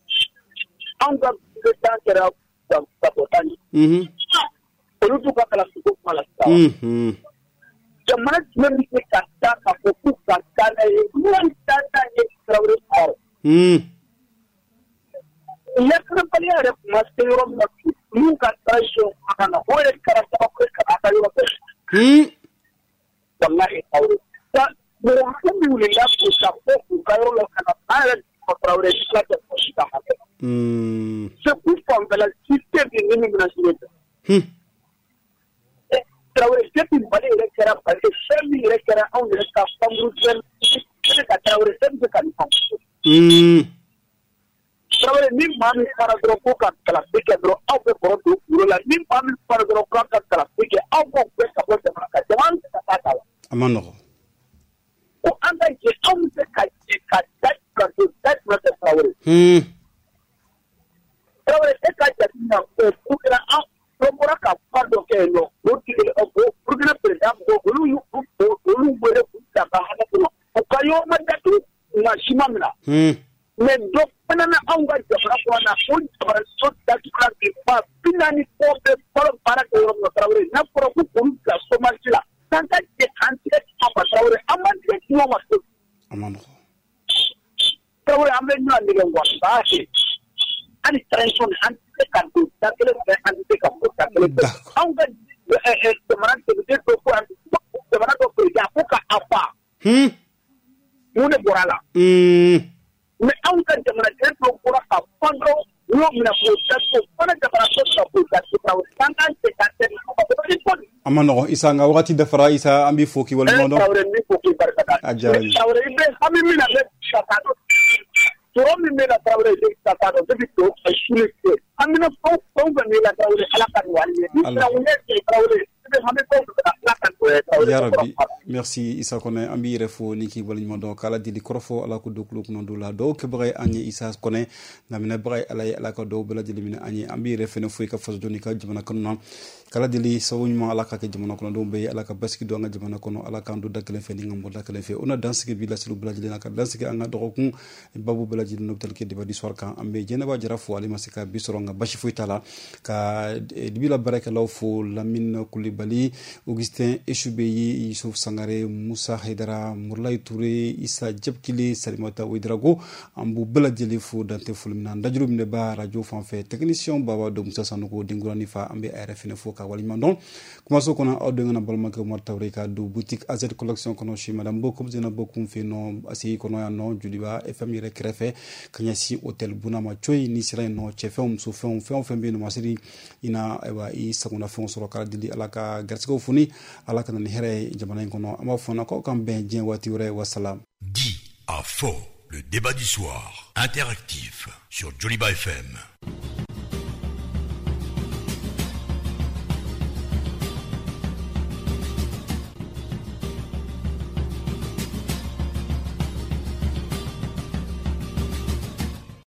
anga de tankera da sabotani mhm olu tu ka kala ko mala sa mhm de mana men ke kata ka ko ku ka kana e mun tata e Traoré or hmm yakna pali are mastero nunca traición ana ore karata ko aka yo ko hmm wallahi awre ta mo hamdu lillah ko ta ko ka yo lo kana ala ko Traoré la ko ta ha hmm se ku fam bela système ni ni na siweta hmm Traoré c'est une balé re kera parce que chemi re kera on re ka famru sen ka Traoré sen ka ni hmm Traoré ni mami para dropo ka kala pike dro au pe por do la ni mami para dropo ka kala pike au ko pe ka po te ka jaman ka ta amano o anda je au se ka ka ta ka ta ta Traoré hmm Traoré e ka ja na ko kura a propora ka pardo ke no o ti o o kura president ko lu yu ko lu bere ku ta ba hada ko o ka yo ma da tu na shimamna hmm mais donc panana anga jabra ko na on jabra so da kula ke pa pinani ko be por para ko no Traoré na pro ku ko ka so marchila tanta ke anti ko pa Traoré amante ko ma so amano Traoré ambe na ni ngwa ba shi ani transition anti ka ko ta kele anti ka ko ta kele anga eh eh tomara ke de ko ko anti tomara ko ko ya ko ka apa hmm mune borala hmm mais an ka jamana den to kura ka fando no mina ko tato fana jamana ko ta ko ta ko ta kan te ta te ko amano Isa nga wakati dafara Isa ambi foki wal mondo Traoré ni ko ki barkata ajay Traoré be hami mina le shatato to mi mina Traoré de shatato de to ashule ke amina ko ko ni la Traoré ala kan wali ni Traoré Traoré be hami ko ala kan ko ya rabbi merci Isa kone ambi refo niki wal mondo kala dili krofo ala ko doklo ko non la do ke bagay anye Isa kone ngamina bagay ala ala ko do bela dili mina anye ambi refene fuy ka fas donika jibana kono kala dili sawunyuma ala ka ke jibana kono do be ala ka baski do nga jibana kono ala kan do dakale fe ni ngambo dakale fe ona dansike bi la sulu bela dili na ka dansike anga do ko babu bela dili no tel ke diba di soir kan ambe jena ba jara fo ali masika bi soronga bashi fuy tala ka dibila baraka law fo lamine kulibali Augustin Ishubeyi, Yusuf Sangare, Moussa Haidara, Mourlay Touré, Issa Djebkile, Salimata Ouidrago, Ambou Beladjele Fou, Dante Fulmina, Dajuru Mneba, Radio Fanfé, technicien Baba de Moussa Sanoko, Dingurani Fa, Ambe R F N Fo, Kawalimandon, Kumaso Kona, Audengana Balmaka, Mortaureka, du Boutique A Z Collection Konoshi, Madame Bokum, Zena Bokum, Feno, Asi Konoya, non, Juliba, F M I Rekrefe, Kanyasi, Hotel Bunama Choi, Nisira, no, Chefum, Soufum, Fum, Fembe, no Masiri, Ina, Ewa, I, Sakuna Fon, Soroka, Dili, Alaka, Gatsgo Funi, Alaka, Nihere, Jamanain Kono, Amafona, Kokam Ben, Dien, Watiure, Wassalam. Dit à faux, le débat du soir, interactif, sur Joliba F M.